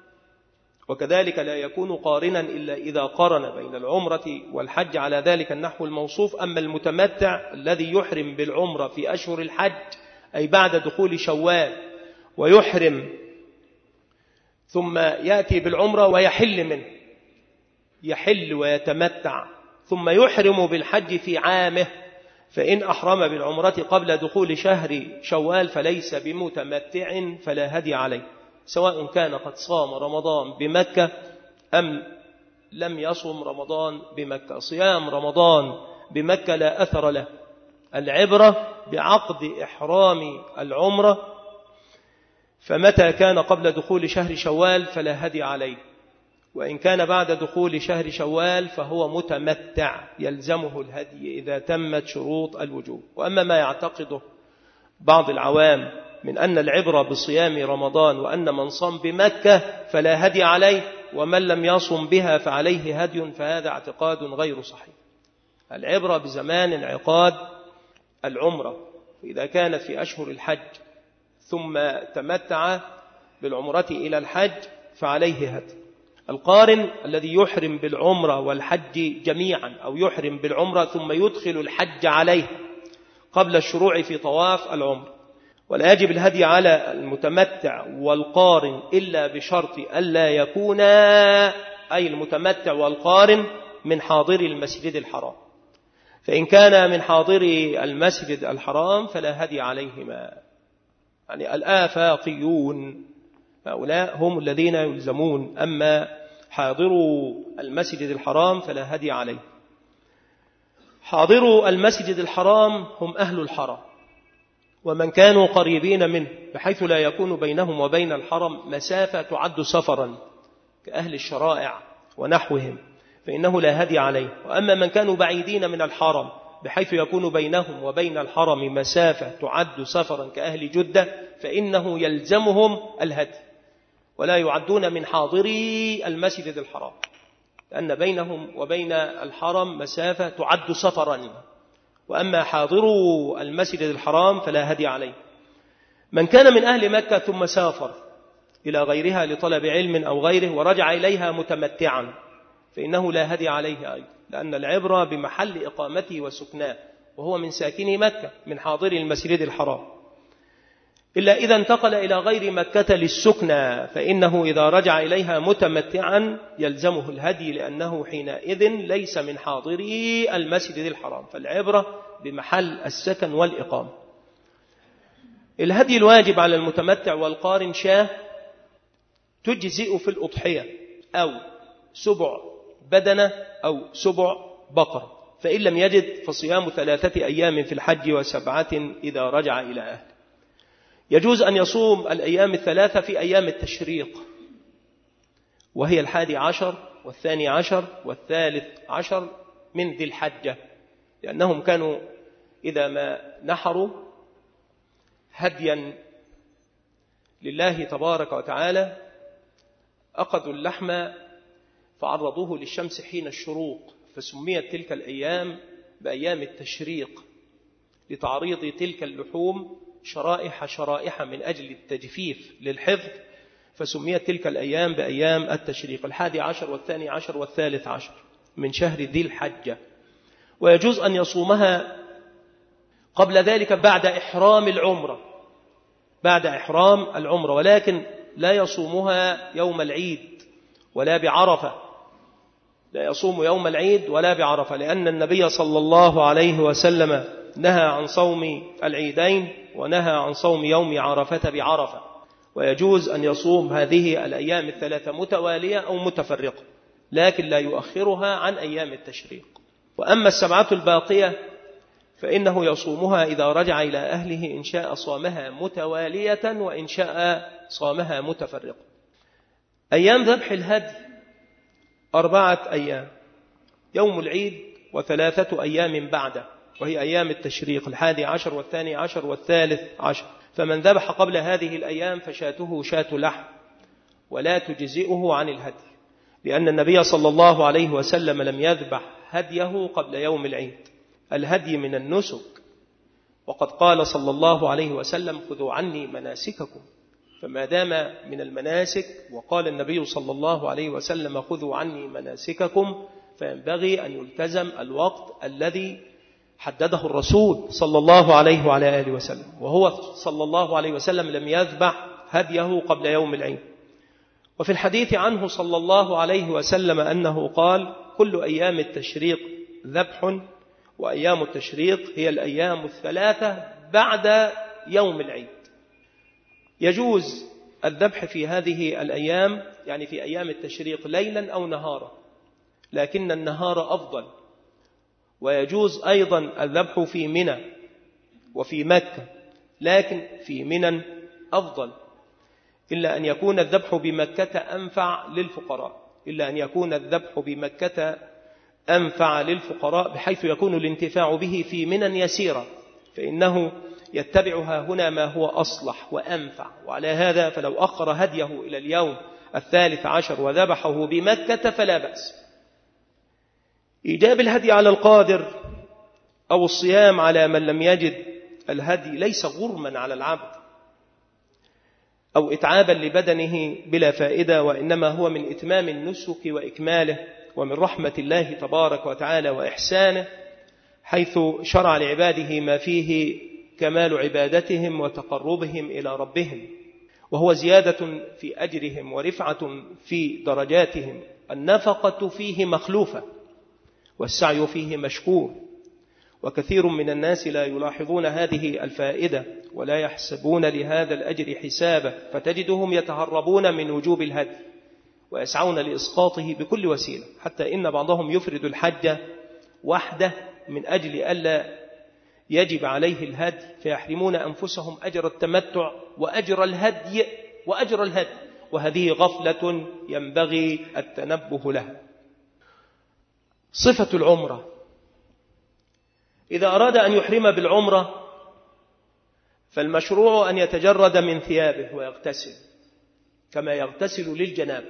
Speaker 1: وكذلك لا يكون قارنا إلا إذا قارن بين العمرة والحج على ذلك النحو الموصوف. أما المتمتع الذي يحرم بالعمرة في أشهر الحج أي بعد دخول شوال ويحرم ثم يأتي بالعمرة ويحل منه، يحل ويتمتع ثم يحرم بالحج في عامه، فإن أحرم بالعمرة قبل دخول شهر شوال فليس بمتمتع فلا هدي عليه، سواء كان قد صام رمضان بمكة أم لم يصم رمضان بمكة. صيام رمضان بمكة لا أثر له، العبرة بعقد إحرام العمرة، فمتى كان قبل دخول شهر شوال فلا هدي عليه، وإن كان بعد دخول شهر شوال فهو متمتع يلزمه الهدي إذا تمت شروط الوجوب. وأما ما يعتقده بعض العوام من أن العبرة بصيام رمضان وأن من صام بمكة فلا هدي عليه ومن لم يصم بها فعليه هدي، فهذا اعتقاد غير صحيح. العبرة بزمان انعقاد العمرة، إذا كانت في أشهر الحج ثم تمتع بالعمرة إلى الحج فعليه هدي. القارن الذي يحرم بالعمرة والحج جميعا أو يحرم بالعمرة ثم يدخل الحج عليه قبل الشروع في طواف العمر، ولا يجب الهدي على المتمتع والقارن إلا بشرط ألا يكونا أي المتمتع والقارن من حاضر المسجد الحرام، فإن كان من حاضر المسجد الحرام فلا هدي عليهما. يعني الآفاقيون هؤلاء هم الذين يلزمون، أما حاضروا المسجد الحرام فلا هدي عليه. حاضروا المسجد الحرام هم أهل الحرم ومن كانوا قريبين منه بحيث لا يكون بينهم وبين الحرم مسافة تعد سفرا كأهل الشرائع ونحوهم، فإنه لا هدي عليه. وأما من كانوا بعيدين من الحرم بحيث يكون بينهم وبين الحرم مسافة تعد سفرا كأهل جدة، فإنه يلزمهم الهدي، ولا يعدون من حاضري المسجد الحرام، لأن بينهم وبين الحرم مسافة تعد سفرا. وأما حاضروا المسجد الحرام فلا هدي عليه. من كان من أهل مكة ثم سافر إلى غيرها لطلب علم أو غيره ورجع إليها متمتعا فإنه لا هدي عليه أيضا، لأن العبرة بمحل إقامته وسكناه، وهو من ساكني مكة من حاضر المسجد الحرام، إلا إذا انتقل إلى غير مكة للسكنى، فإنه إذا رجع إليها متمتعا يلزمه الهدي، لأنه حينئذ ليس من حاضري المسجد الحرام، فالعبرة بمحل السكن والإقامة. الهدي الواجب على المتمتع والقارن شاة تجزئ في الأضحية، أو سبع بدنة، أو سبع بقرة، فإن لم يجد فصيام 3 أيام في الحج و7 إذا رجع إلى أهله. يجوز أن يصوم الأيام 3 في أيام التشريق، وهي 11 و12 و13 من ذي الحجة، لأنهم كانوا إذا ما نحروا هديا لله تبارك وتعالى أخذوا اللحم فعرضوه للشمس حين الشروق، فسميت تلك الأيام بأيام التشريق لتعريض تلك اللحوم شرائح من أجل التجفيف للحفظ، فسميت تلك الأيام بأيام التشريق 11 و12 و13 من شهر ذي الحجة. ويجوز أن يصومها قبل ذلك بعد إحرام العمرة، ولكن لا يصومها يوم العيد ولا بعرفة، لا يصوم يوم العيد ولا بعرفة، لأن النبي صلى الله عليه وسلم نهى عن صوم العيدين ونهى عن صوم يوم عرفة بعرفة. ويجوز أن يصوم هذه الأيام 3 متوالية أو متفرقة، لكن لا يؤخرها عن أيام التشريق. وأما 7 الباقية فإنه يصومها إذا رجع إلى أهله، إن شاء صامها متوالية وإن شاء صامها متفرقة. أيام ذبح الهدي 4 أيام، يوم العيد و3 أيام بعده، وهي أيام التشريق 11 و12 و13. فمن ذبح قبل هذه الأيام فشاته شاة لحم ولا تجزئه عن الهدي، لأن النبي صلى الله عليه وسلم لم يذبح هديه قبل يوم العيد. الهدي من النسك، وقد قال صلى الله عليه وسلم خذوا عني مناسككم، فما دام من المناسك وقال النبي صلى الله عليه وسلم خذوا عني مناسككم، فينبغي أن يلتزم الوقت الذي حدده الرسول صلى الله عليه وعلى آله وسلم، وهو صلى الله عليه وسلم لم يذبح هديه قبل يوم العيد. وفي الحديث عنه صلى الله عليه وسلم أنه قال كل أيام التشريق ذبح، وأيام التشريق هي الأيام 3 بعد يوم العيد. يجوز الذبح في هذه الأيام، يعني في أيام التشريق ليلا أو نهارا، لكن النهار أفضل. ويجوز أيضا الذبح في منى وفي مكة، لكن في منى أفضل، إلا أن يكون الذبح بمكة أنفع للفقراء، بحيث يكون الانتفاع به في منى يسيرا، فإنه يتبعها هنا ما هو أصلح وأنفع. وعلى هذا فلو أخر هديه إلى اليوم 13 وذبحه بمكة فلا بأس. إيجاب الهدي على القادر أو الصيام على من لم يجد الهدي ليس غرما على العبد أو إتعابا لبدنه بلا فائدة، وإنما هو من إتمام النسك وإكماله، ومن رحمة الله تبارك وتعالى وإحسانه، حيث شرع لعباده ما فيه كمال عبادتهم وتقربهم إلى ربهم، وهو زيادة في أجرهم ورفعة في درجاتهم. النفقة فيه مخلوفة والسعي فيه مشكور، وكثير من الناس لا يلاحظون هذه الفائدة ولا يحسبون لهذا الأجر حسابا، فتجدهم يتهربون من وجوب الهدي ويسعون لإسقاطه بكل وسيلة، حتى إن بعضهم يفرد الحج وحده من أجل ألا يجب عليه الهدي، فيحرمون أنفسهم أجر التمتع وأجر الهدي وهذه غفلة ينبغي التنبه لها. صفة العمرة: إذا أراد أن يحرم بالعمرة فالمشروع أن يتجرد من ثيابه ويغتسل كما يغتسل للجنابة،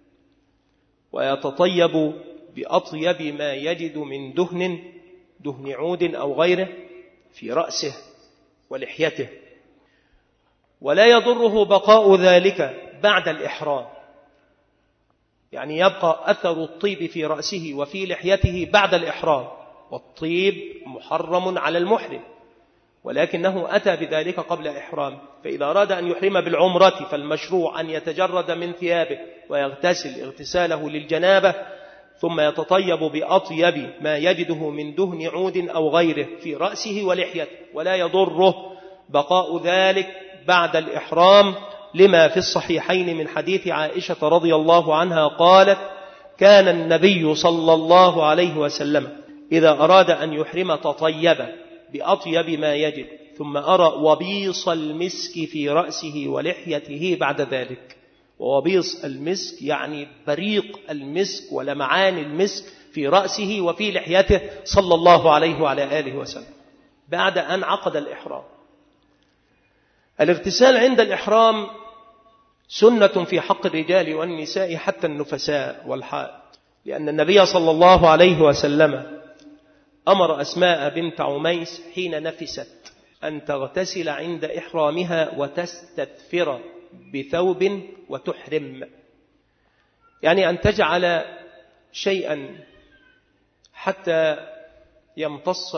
Speaker 1: ويتطيب بأطيب ما يجد من دهن عود أو غيره في رأسه ولحيته، ولا يضره بقاء ذلك بعد الإحرام، يعني يبقى أثر الطيب في رأسه وفي لحيته بعد الإحرام، والطيب محرم على المحرم ولكنه أتى بذلك قبل إحرام. فإذا أراد أن يحرم بالعمرة فالمشروع أن يتجرد من ثيابه ويغتسل اغتساله للجنابة، ثم يتطيب بأطيب ما يجده من دهن عود أو غيره في رأسه ولحيته، ولا يضره بقاء ذلك بعد الإحرام، لما في الصحيحين من حديث عائشة رضي الله عنها قالت: كان النبي صلى الله عليه وسلم إذا أراد أن يحرم تطيب بأطيب ما يجد، ثم أرى وبيص المسك في رأسه ولحيته بعد ذلك. ووبيص المسك يعني بريق المسك ولمعان المسك في رأسه وفي لحيته صلى الله عليه وعلى آله وسلم بعد أن عقد الإحرام. الاغتسال عند الإحرام سنة في حق الرجال والنساء حتى النفساء والحائض، لأن النبي صلى الله عليه وسلم أمر أسماء بنت عميس حين نفست أن تغتسل عند إحرامها وتستثفر بثوب وتحرم، يعني أن تجعل شيئا حتى يمتص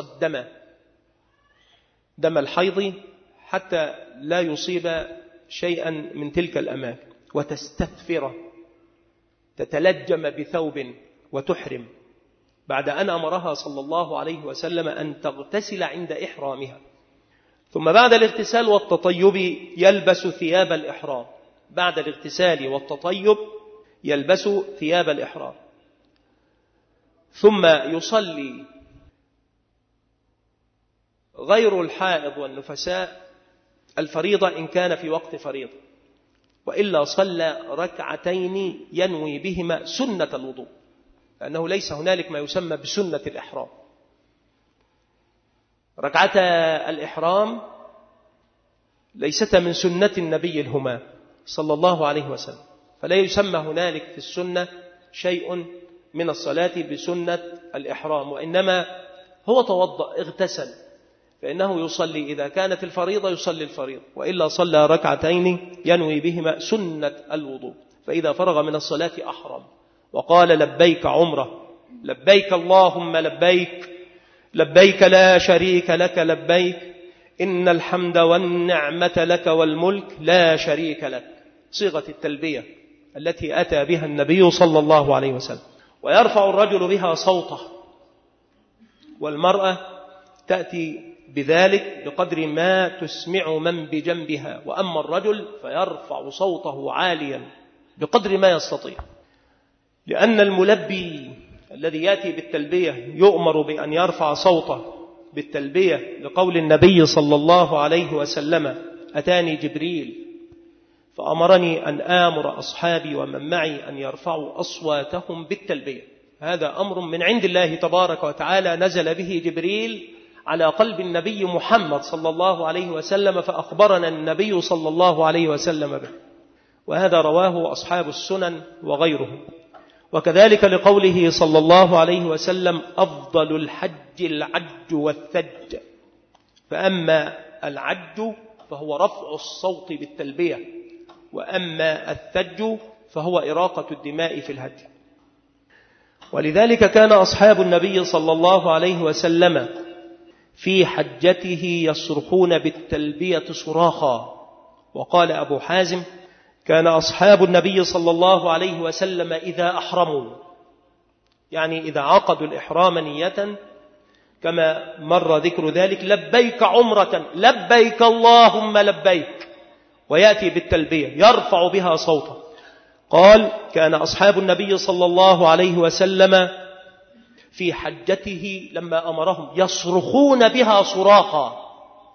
Speaker 1: دم الحيض حتى لا يصيب شيئا من تلك الأماكن، وتستثفر تتلجم بثوب وتحرم، بعد أن أمرها صلى الله عليه وسلم أن تغتسل عند إحرامها. ثم بعد الاغتسال والتطيب يلبس ثياب الإحرام، بعد الاغتسال والتطيب يلبس ثياب الإحرام، ثم يصلي غير الحائض والنفساء الفريضة إن كان في وقت فريضة، وإلا صلى ركعتين ينوي بهما سنة الوضوء، لأنه ليس هنالك ما يسمى بسنة الإحرام. ركعتا الإحرام ليستا من سنة النبي الهما صلى الله عليه وسلم، فلا يسمى هنالك في السنة شيء من الصلاة بسنة الإحرام، وإنما هو توضأ اغتسل، فإنه يصلي إذا كانت الفريضة يصلي الفريضة، وإلا صلى ركعتين ينوي بهما سنة الوضوء، فإذا فرغ من الصلاة أحرم وقال: لبيك عمره، لبيك اللهم لبيك، لبيك لا شريك لك لبيك، إن الحمد والنعمة لك والملك لا شريك لك، صيغة التلبية التي أتى بها النبي صلى الله عليه وسلم. ويرفع الرجل بها صوته، والمرأة تأتي بذلك بقدر ما تسمع من بجنبها، وأما الرجل فيرفع صوته عاليا بقدر ما يستطيع، لأن الملبي الذي يأتي بالتلبية يؤمر بأن يرفع صوته بالتلبية، لقول النبي صلى الله عليه وسلم: أتاني جبريل فأمرني أن آمر أصحابي ومن معي أن يرفعوا أصواتهم بالتلبية. هذا أمر من عند الله تبارك وتعالى نزل به جبريل على قلب النبي محمد صلى الله عليه وسلم، فأخبرنا النبي صلى الله عليه وسلم به، وهذا رواه أصحاب السنن وغيرهم. وكذلك لقوله صلى الله عليه وسلم: أفضل الحج العج والثج، فأما العج فهو رفع الصوت بالتلبية، وأما الثج فهو إراقة الدماء في الهدي. ولذلك كان أصحاب النبي صلى الله عليه وسلم في حجته يصرخون بالتلبية صراخا. وقال أبو حازم: كان أصحاب النبي صلى الله عليه وسلم إذا أحرموا، يعني إذا عقدوا الإحرام نية كما مر ذكر ذلك: لبيك عمرة، لبيك اللهم لبيك، ويأتي بالتلبية يرفع بها صوته. قال: كان أصحاب النبي صلى الله عليه وسلم في حجته لما أمرهم يصرخون بها صراخا،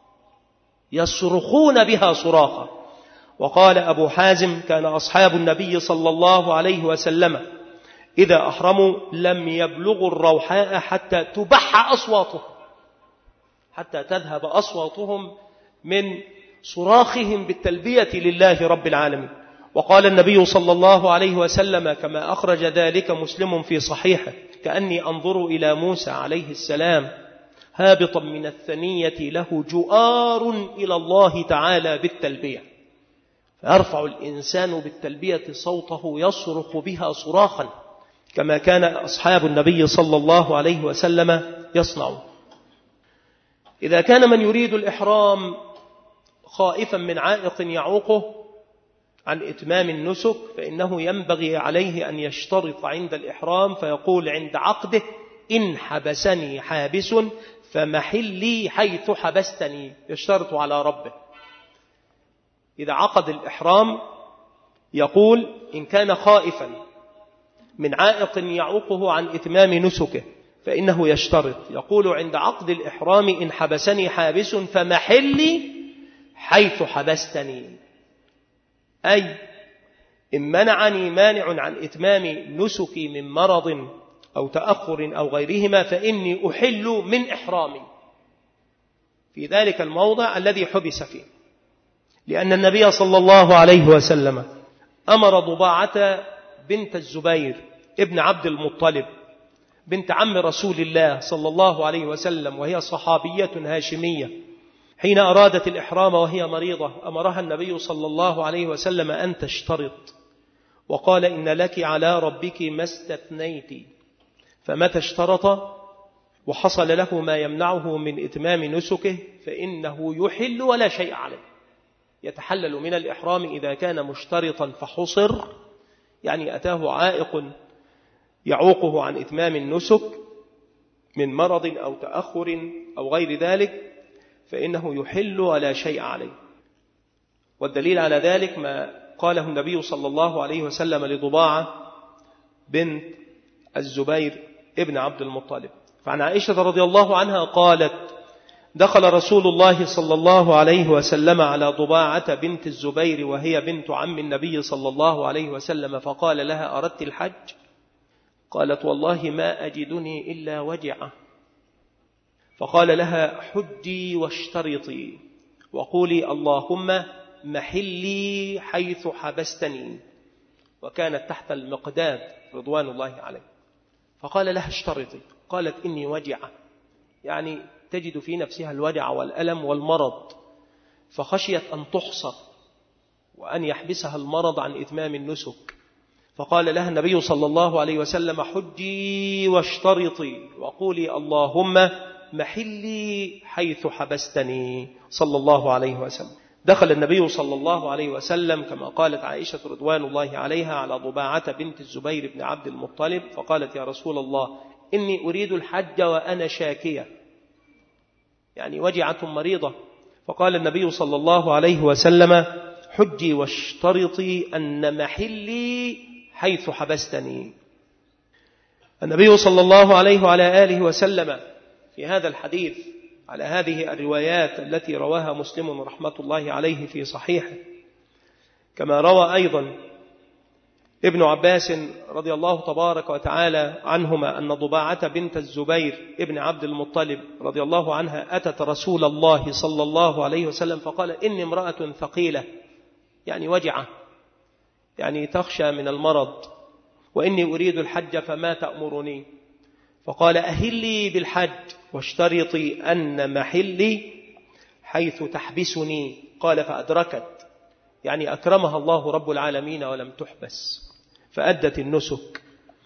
Speaker 1: يصرخون بها صراخا. وقال أبو حازم: كان أصحاب النبي صلى الله عليه وسلم إذا أحرموا لم يبلغوا الروحاء حتى تبح أصواتهم، حتى تذهب أصواتهم من صراخهم بالتلبية لله رب العالمين. وقال النبي صلى الله عليه وسلم كما أخرج ذلك مسلم في صحيحه: كأني أنظر إلى موسى عليه السلام هابطا من الثنية له جؤار إلى الله تعالى بالتلبية، فيرفع الإنسان بالتلبية صوته يصرخ بها صراخا كما كان أصحاب النبي صلى الله عليه وسلم يصنعون. إذا كان من يريد الإحرام خائفا من عائق يعوقه عن إتمام النسك، فإنه ينبغي عليه أن يشترط عند الإحرام فيقول عند عقده: إن حبسني حابس فمحلي حيث حبستني. يشترط على ربه إذا عقد الإحرام يقول إن كان خائفا من عائق يعوقه عن إتمام نسكه فإنه يشترط، يقول عند عقد الإحرام: إن حبسني حابس فمحلي حيث حبستني، أي إن منعني مانع عن إتمام نسكي من مرض أو تأخر أو غيرهما فإني أحل من إحرامي في ذلك الموضع الذي حبس فيه. لأن النبي صلى الله عليه وسلم أمر ضباعة بنت الزبير ابن عبد المطلب بنت عم رسول الله صلى الله عليه وسلم، وهي صحابية هاشمية، حين أرادت الإحرام وهي مريضة أمرها النبي صلى الله عليه وسلم أن تشترط، وقال: إن لك على ربك ما استثنيت. فمتى اشترط وحصل له ما يمنعه من إتمام نسكه فإنه يحل ولا شيء عليه. يتحلل من الإحرام إذا كان مشترطا فحصر، يعني أتاه عائق يعوقه عن إتمام النسك من مرض أو تأخر أو غير ذلك، فإنه يحل ولا شيء عليه. والدليل على ذلك ما قاله النبي صلى الله عليه وسلم لضباعة بنت الزبير ابن عبد المطلب. فعن عائشة رضي الله عنها قالت: دخل رسول الله صلى الله عليه وسلم على ضباعة بنت الزبير وهي بنت عم النبي صلى الله عليه وسلم فقال لها: أردت الحج؟ قالت: والله ما أجدني إلا وجعة. فقال لها: حجي واشترطي وقولي اللهم محلي حيث حبستني. وكانت تحت المقداد رضوان الله عليه. فقال لها: اشترطي. قالت: إني وجعة، يعني تجد في نفسها الوجع والألم والمرض، فخشيت أن تحصر وأن يحبسها المرض عن إتمام النسك. فقال لها النبي صلى الله عليه وسلم: حجي واشترطي وقولي اللهم محلي حيث حبستني، صلى الله عليه وسلم. دخل النبي صلى الله عليه وسلم كما قالت عائشة رضوان الله عليها على ضباعة بنت الزبير بن عبد المطلب فقالت: يا رسول الله، إني أريد الحج وأنا شاكية، يعني وجعة مريضة. فقال النبي صلى الله عليه وسلم: حجي واشترطي أن محلي حيث حبستني. النبي صلى الله عليه وعلى آله وسلم في هذا الحديث على هذه الروايات التي رواها مسلم رحمة الله عليه في صحيحه، كما روى أيضا ابن عباس رضي الله تبارك وتعالى عنهما أن ضباعة بنت الزبير ابن عبد المطلب رضي الله عنها أتت رسول الله صلى الله عليه وسلم فقال: إني امرأة ثقيلة، يعني وجعة، يعني تخشى من المرض، وإني أريد الحج فما تأمرني؟ فقال: أهلي بالحج واشترطي أن محلي حيث تحبسني. قال: فأدركت، يعني أكرمها الله رب العالمين ولم تحبس فأدت النسك.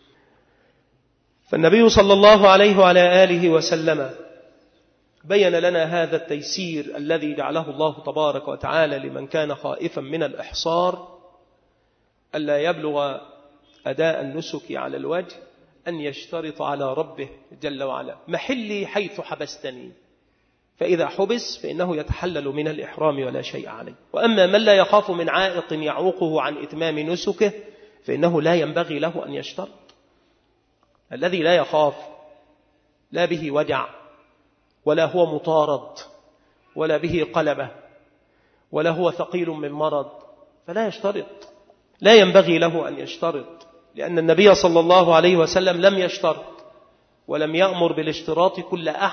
Speaker 1: فالنبي صلى الله عليه وعلى آله وسلم بين لنا هذا التيسير الذي جعله الله تبارك وتعالى لمن كان خائفا من الإحصار ألا يبلغ أداء النسك على الوجه، أن يشترط على ربه جل وعلا: محلي حيث حبستني. فإذا حبس فإنه يتحلل من الإحرام ولا شيء عليه. وأما من لا يخاف من عائق يعوقه عن إتمام نسكه فإنه لا ينبغي له أن يشترط. الذي لا يخاف، لا به وجع ولا هو مطارد ولا به قلبة ولا هو ثقيل من مرض، فلا يشترط، لا ينبغي له أن يشترط، لأن النبي صلى الله عليه وسلم لم يشترط ولم يأمر بالاشتراط كل أحد،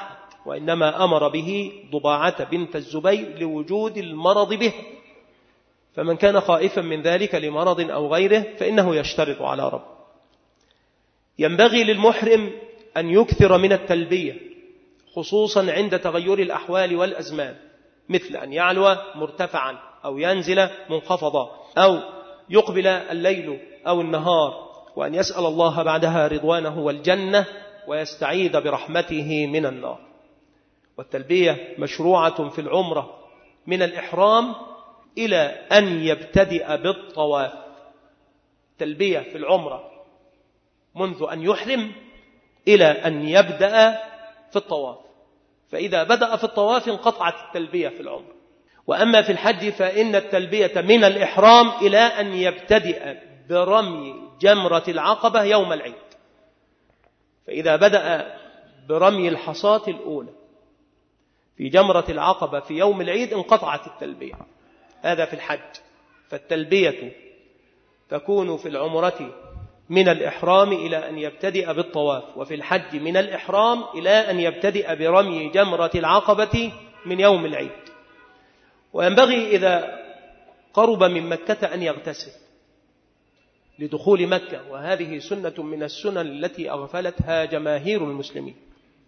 Speaker 1: وإنما أمر به ضباعة بنت الزبير لوجود المرض به، فمن كان خائفا من ذلك لمرض أو غيره فإنه يشترط على رب. ينبغي للمحرم أن يكثر من التلبية خصوصا عند تغير الأحوال والأزمان، مثل أن يعلو مرتفعا أو ينزل منخفضا، أو يقبل الليل أو النهار، وأن يسأل الله بعدها رضوانه والجنة ويستعيذ برحمته من النار. والتلبية مشروعة في العمرة من الإحرام إلى أن يبتدئ بالطواف. تلبية في العمرة منذ أن يحرم إلى أن يبدأ في الطواف، فإذا بدأ في الطواف انقطعت التلبية في العمرة. وأما في الحج فإن التلبية من الإحرام إلى أن يبتدئ برمي جمرة العقبة يوم العيد، فإذا بدأ برمي الحصاة الأولى في جمرة العقبة في يوم العيد انقطعت التلبية. هذا في الحج. فالتلبية تكون في العمرة من الإحرام إلى أن يبتدئ بالطواف، وفي الحج من الإحرام إلى أن يبتدئ برمي جمرة العقبة من يوم العيد. وينبغي إذا قرب من مكة أن يغتسل لدخول مكة، وهذه سنة من السنن التي أغفلتها جماهير المسلمين.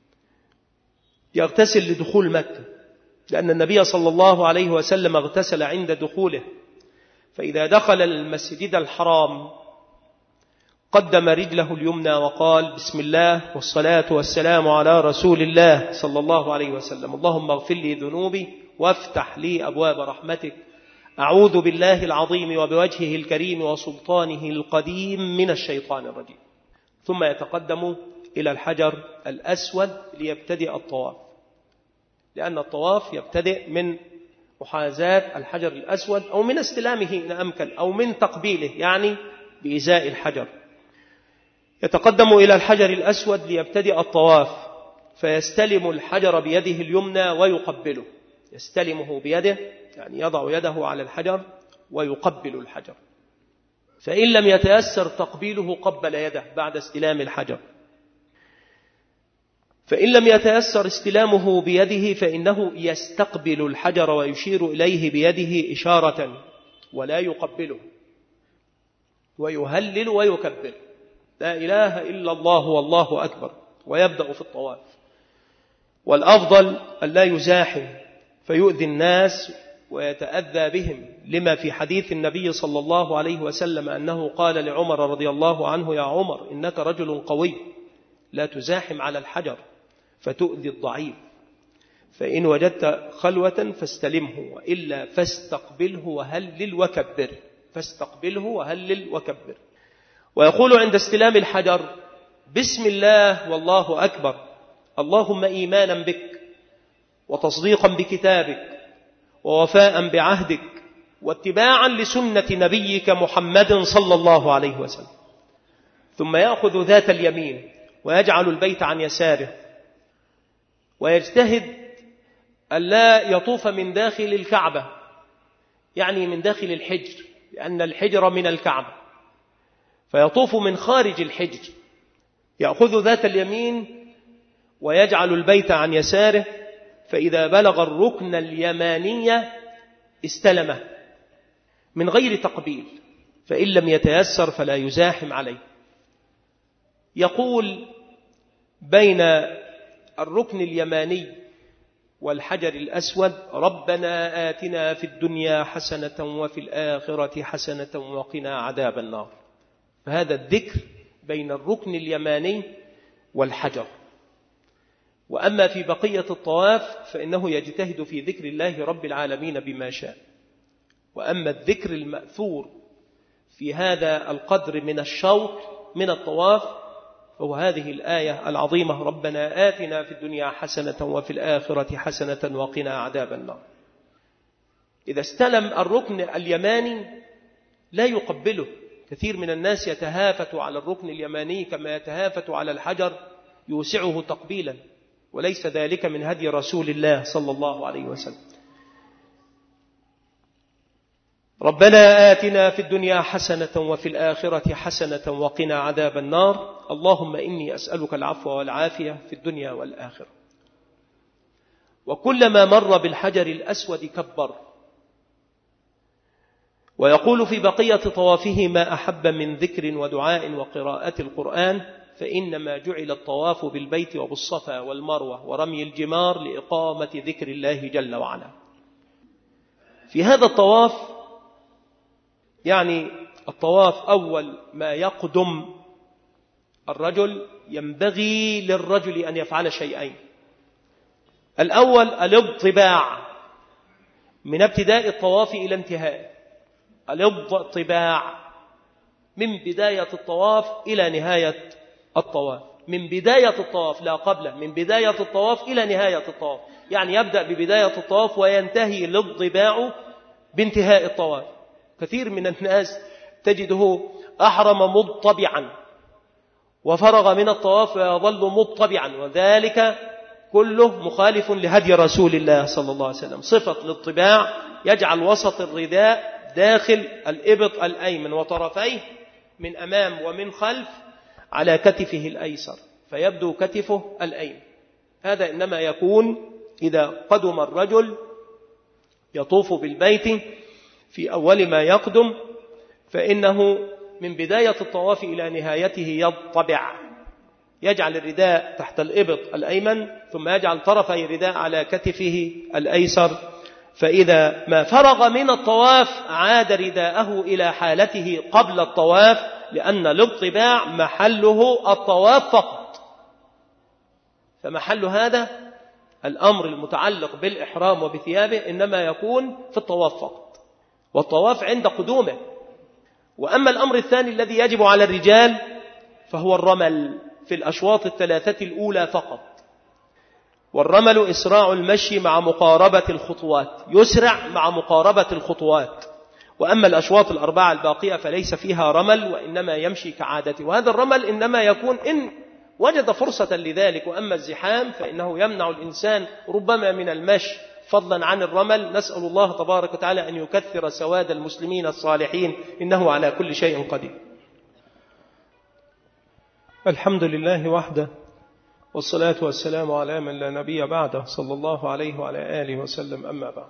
Speaker 1: يغتسل لدخول مكة، لأن النبي صلى الله عليه وسلم اغتسل عند دخوله، فإذا دخل المسجد الحرام قدم رجله اليمنى وقال بسم الله والصلاة والسلام على رسول الله صلى الله عليه وسلم، اللهم اغفر لي ذنوبي وافتح لي أبواب رحمتك، أعوذ بالله العظيم وبوجهه الكريم وسلطانه القديم من الشيطان الرجيم. ثم يتقدم إلى الحجر الأسود ليبتدئ الطواف، لأن الطواف يبتدئ من محاذاة الحجر الأسود أو من استلامه إن أمكن، أو من تقبيله يعني بإزاء الحجر. يتقدم إلى الحجر الأسود ليبتدئ الطواف، فيستلم الحجر بيده اليمنى ويقبله. يستلمه بيده يعني يضع يده على الحجر ويقبل الحجر، فإن لم يتيسر تقبيله قبل يده بعد استلام الحجر. فإن لم يتيسر استلامه بيده فإنه يستقبل الحجر ويشير إليه بيده إشارة ولا يقبله، ويهلل ويكبر لا إله إلا الله والله أكبر، ويبدأ في الطواف. والأفضل أن لا يزاحم فيؤذي الناس ويتأذى بهم، لما في حديث النبي صلى الله عليه وسلم أنه قال لعمر رضي الله عنه يا عمر إنك رجل قوي لا تزاحم على الحجر فتؤذي الضعيف، فإن وجدت خلوة فاستلمه وإلا فاستقبله وهلل وكبر. فاستقبله وهلل وكبر. ويقول عند استلام الحجر بسم الله والله أكبر، اللهم إيمانا بك وتصديقا بكتابك ووفاء بعهدك واتباعا لسنة نبيك محمد صلى الله عليه وسلم. ثم يأخذ ذات اليمين ويجعل البيت عن يساره، ويجتهد ألا يطوف من داخل الكعبة، يعني من داخل الحجر، لأن الحجر من الكعبة، فيطوف من خارج الحجر. يأخذ ذات اليمين ويجعل البيت عن يساره، فإذا بلغ الركن اليماني استلمه من غير تقبيل، فإن لم يتيسر فلا يزاحم عليه. يقول بين الركن اليماني والحجر الأسود ربنا آتنا في الدنيا حسنة وفي الآخرة حسنة وقنا عذاب النار. فهذا الذكر بين الركن اليماني والحجر. وأما في بقية الطواف فإنه يجتهد في ذكر الله رب العالمين بما شاء. وأما الذكر المأثور في هذا القدر من الشوط من الطواف هو هذه الآية العظيمة ربنا آتنا في الدنيا حسنة وفي الآخرة حسنة وقنا عذاب النار. إذا استلم الركن اليماني لا يقبله. كثير من الناس يتهافت على الركن اليماني كما يتهافت على الحجر يوسعه تقبيلا، وليس ذلك من هدي رسول الله صلى الله عليه وسلم. ربنا آتنا في الدنيا حسنة وفي الآخرة حسنة وقنا عذاب النار. اللهم إني أسألك العفو والعافية في الدنيا والآخرة. وكلما مر بالحجر الأسود كبر. ويقول في بقية طوافه: ما أحب من ذكر ودعاء وقراءة القرآن، فإنما جعل الطواف بالبيت وبالصفا والمروة ورمي الجمار لإقامة ذكر الله جل وعلا. في هذا الطواف، يعني الطواف أول ما يقدم الرجل، ينبغي للرجل أن يفعل شيئين. الأول الاضطباع من ابتداء الطواف إلى انتهائه، الاضطباع من بداية الطواف إلى نهاية الطواف، من بداية الطواف لا قبله، من بداية الطواف إلى نهاية الطواف، يعني يبدأ ببداية الطواف وينتهي الاضطباع بانتهاء الطواف. كثير من الناس تجده أحرم مضطبعا وفرغ من الطواف ويظل مضطبعا، وذلك كله مخالف لهدي رسول الله صلى الله عليه وسلم. صفة الاضطباع يجعل وسط الرداء داخل الإبط الأيمن وطرفيه من أمام ومن خلف على كتفه الأيسر، فيبدو كتفه الأيمن. هذا إنما يكون إذا قدم الرجل يطوف بالبيت في أول ما يقدم، فإنه من بداية الطواف إلى نهايته يضطبع، يجعل الرداء تحت الإبط الأيمن، ثم يجعل طرفي الرداء على كتفه الأيسر. فإذا ما فرغ من الطواف عاد رداءه إلى حالته قبل الطواف، لأن الاضطباع محله الطواف فقط. فمحل هذا الأمر المتعلق بالإحرام وبثيابه إنما يكون في الطواف فقط، والطواف عند قدومه. وأما الأمر الثاني الذي يجب على الرجال فهو الرمل في الأشواط الثلاثة الأولى فقط. والرمل إسراع المشي مع مقاربة الخطوات، يسرع مع مقاربة الخطوات. وأما الأشواط الأربعة الباقية فليس فيها رمل، وإنما يمشي كعادته. وهذا الرمل إنما يكون إن وجد فرصة لذلك. وأما الزحام فإنه يمنع الإنسان ربما من المشي فضلا عن الرمل. نسأل الله تبارك وتعالى أن يكثر سواد المسلمين الصالحين، إنه على كل شيء قدير. الحمد لله وحده، والصلاة والسلام على من لا نبي بعده، صلى الله عليه وعلى آله وسلم. أما بعد،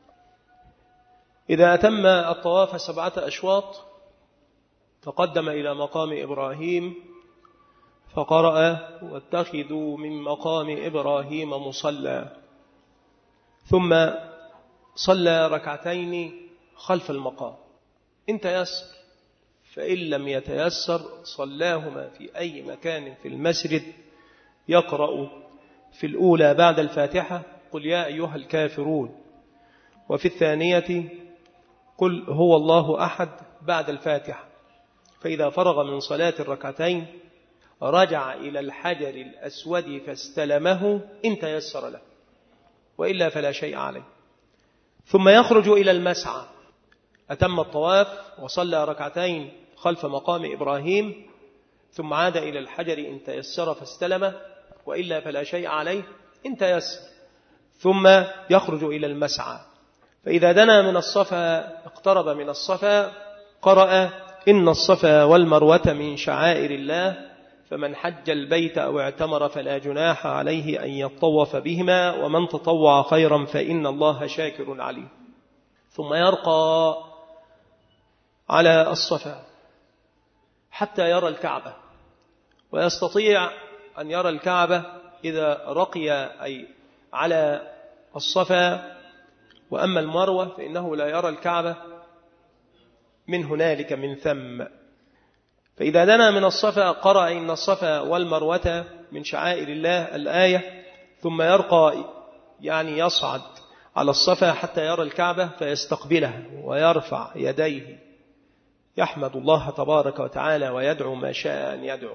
Speaker 1: إذا أتم الطواف 7 أشواط تقدم إلى مقام إبراهيم فقرأ: واتخذوا من مقام إبراهيم مصلى. ثم صلى ركعتين خلف المقام إن تيسر، فإن لم يتيسر صلاهما في أي مكان في المسجد، يقرأ في الأولى بعد الفاتحة: قل يا أيها الكافرون، وفي الثانية: قل هو الله أحد بعد الفاتحة. فإذا فرغ من صلاة الركعتين رجع إلى الحجر الأسود فاستلمه إن تيسر له، وإلا فلا شيء عليه. ثم يخرج إلى المسعى. أتم الطواف وصلى ركعتين خلف مقام إبراهيم، ثم عاد إلى الحجر إن تيسر فاستلمه، وإلا فلا شيء عليه إن تيسر. ثم يخرج إلى المسعى. فإذا دنا من الصفا اقترب من الصفا قرأ: إن الصفا والمروة من شعائر الله، فمن حج البيت أو اعتمر فلا جناح عليه أن يطوف بهما، ومن تطوع خيرا فإن الله شاكر عليم. ثم يرقى على الصفا حتى يرى الكعبة، ويستطيع أن يرى الكعبة إذا رقي أي على الصفا. وأما المروة فإنه لا يرى الكعبة من هنالك من ثم. فإذا دنا من الصفا قرأ: إن الصفا والمروة من شعائر الله الآية. ثم يرقى يعني يصعد على الصفا حتى يرى الكعبة فيستقبلها ويرفع يديه، يحمد الله تبارك وتعالى ويدعو ما شاء أن يدعو.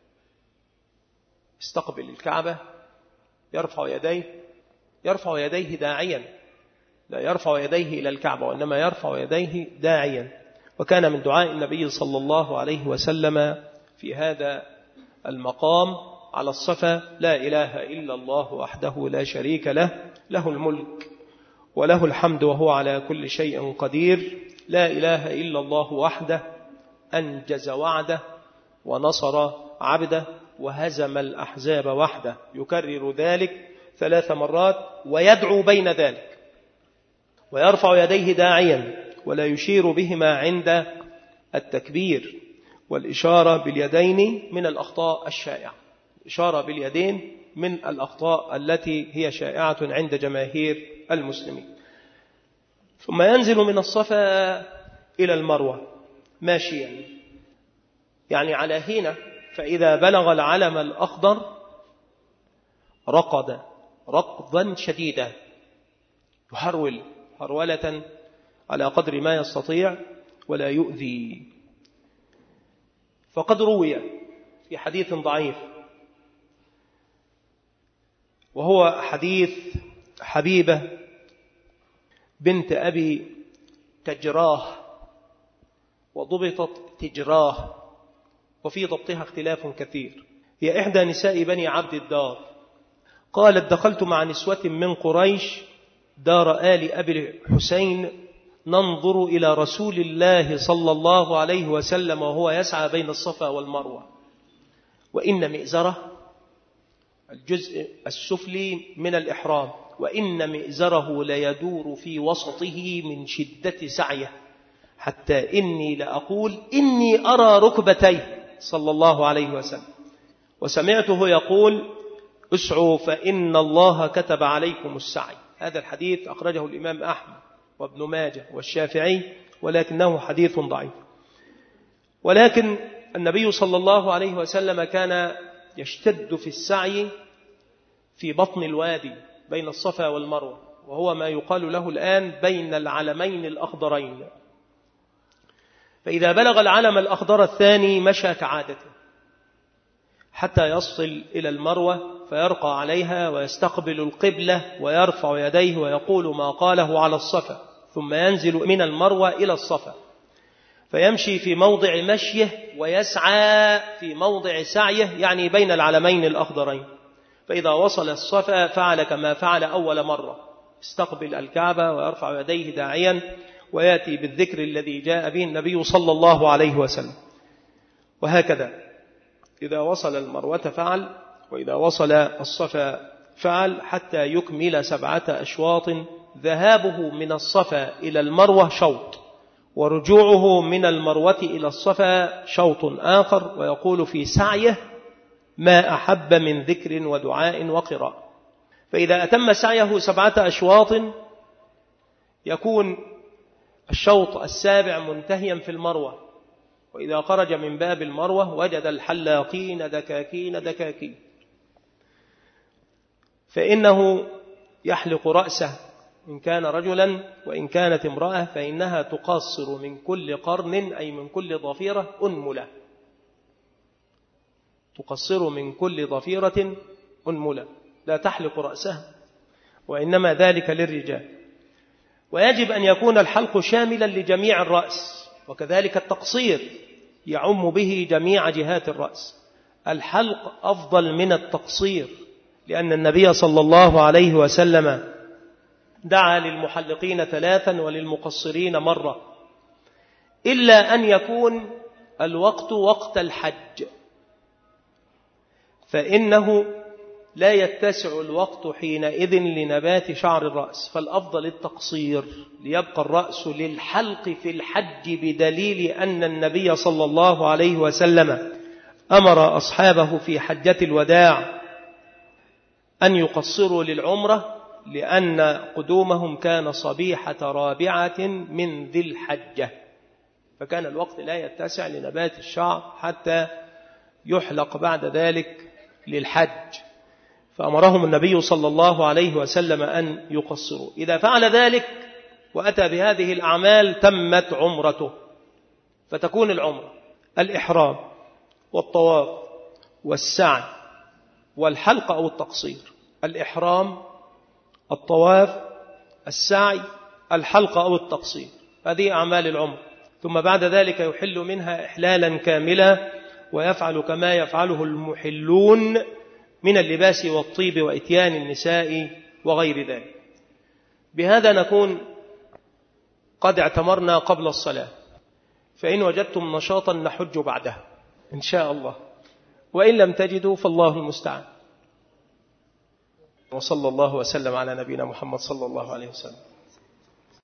Speaker 1: يستقبل الكعبة، يرفع يديه داعيا، لا يرفع يديه إلى الكعبة وإنما يرفع يديه داعيا. وكان من دعاء النبي صلى الله عليه وسلم في هذا المقام على الصفا: لا إله إلا الله وحده لا شريك له، له الملك وله الحمد وهو على كل شيء قدير. لا إله إلا الله وحده أنجز وعده ونصر عبده وهزم الأحزاب وحده. يكرر ذلك 3 مرات، ويدعو بين ذلك، ويرفع يديه داعيا، ولا يشير بهما عند التكبير. والإشارة باليدين من الأخطاء الشائعة، الإشارة باليدين من الأخطاء التي هي شائعة عند جماهير المسلمين. ثم ينزل من الصفا إلى المروة ماشيا، يعني على هنا، فإذا بلغ العلم الأخضر رقد ركضا شديدا، يهرول هرولة على قدر ما يستطيع ولا يؤذي. فقد روي في حديث ضعيف، وهو حديث حبيبة بنت أبي تجراه، وضبطت تجراه، وفي ضبطها اختلاف كثير. هي إحدى نساء بني عبد الدار. قالت: دخلت مع نسوة من قريش دار آل أبي الحسين ننظر إلى رسول الله صلى الله عليه وسلم وهو يسعى بين الصفا والمروة، وإن مئزره الجزء السفلي من الإحرام، وإن مئزره ليدور في وسطه من شدة سعيه، حتى إني لأقول إني أرى ركبتيه صلى الله عليه وسلم. وسمعته يقول: اسعوا فإن الله كتب عليكم السعي. هذا الحديث أخرجه الإمام أحمد وابن ماجه والشافعي، ولكنه حديث ضعيف. ولكن النبي صلى الله عليه وسلم كان يشتد في السعي في بطن الوادي بين الصفا والمروة، وهو ما يقال له الآن بين العلمين الأخضرين. فإذا بلغ العلم الأخضر الثاني مشى كعادته حتى يصل إلى المروة، فيرقى عليها ويستقبل القبلة ويرفع يديه ويقول ما قاله على الصفا، ثم ينزل من المروة إلى الصفا، فيمشي في موضع مشيه ويسعى في موضع سعيه، يعني بين العلمين الأخضرين. فإذا وصل الصفا فعل كما فعل أول مرة، استقبل الكعبة ويرفع يديه داعيا، ويأتي بالذكر الذي جاء به النبي صلى الله عليه وسلم. وهكذا إذا وصل المروة فعل، وإذا وصل الصفا فعل، حتى يكمل 7 أشواط. ذهابه من الصفا إلى المروة شوط، ورجوعه من المروة إلى الصفا شوط آخر. ويقول في سعيه ما أحب من ذكر ودعاء وقراءة. فإذا أتم سعيه 7 أشواط يكون الشوط السابع منتهيا في المروة، وإذا خرج من باب المروة وجد الحلاقين دكاكين دكاكين، فإنه يحلق رأسه إن كان رجلا، وإن كانت امرأة فإنها تقصر من كل قرن، أي من كل ضفيرة أنملة، تقصر من كل ضفيرة أنملة، لا تحلق رأسها، وإنما ذلك للرجال. ويجب أن يكون الحلق شاملا لجميع الرأس، وكذلك التقصير يعم به جميع جهات الرأس. الحلق أفضل من التقصير، لأن النبي صلى الله عليه وسلم دعا للمحلقين 3 وللمقصرين مرة، إلا أن يكون الوقت وقت الحج، فإنه لا يتسع الوقت حينئذ لنبات شعر الرأس، فالأفضل التقصير ليبقى الرأس للحلق في الحج، بدليل أن النبي صلى الله عليه وسلم أمر أصحابه في حجة الوداع أن يقصروا للعمرة، لأن قدومهم كان صبيحة 4 من ذي الحجة، فكان الوقت لا يتسع لنبات الشعر حتى يحلق بعد ذلك للحج، فأمرهم النبي صلى الله عليه وسلم أن يقصروا. إذا فعل ذلك وأتى بهذه الأعمال تمت عمرته، فتكون العمرة الإحرام والطواف والسعي والحلق أو التقصير. الإحرام، الطواف، السعي، الحلق أو التقصير، هذه أعمال العمر. ثم بعد ذلك يحل منها إحلالا كاملا، ويفعل كما يفعله المحلون من اللباس والطيب وإتيان النساء وغير ذلك. بهذا نكون قد اعتمرنا قبل الصلاة، فإن وجدتم نشاطا نحج بعدها إن شاء الله، وإن لم تجدوا فالله المستعان. وصلى الله وسلم على نبينا محمد صلى الله عليه وسلم.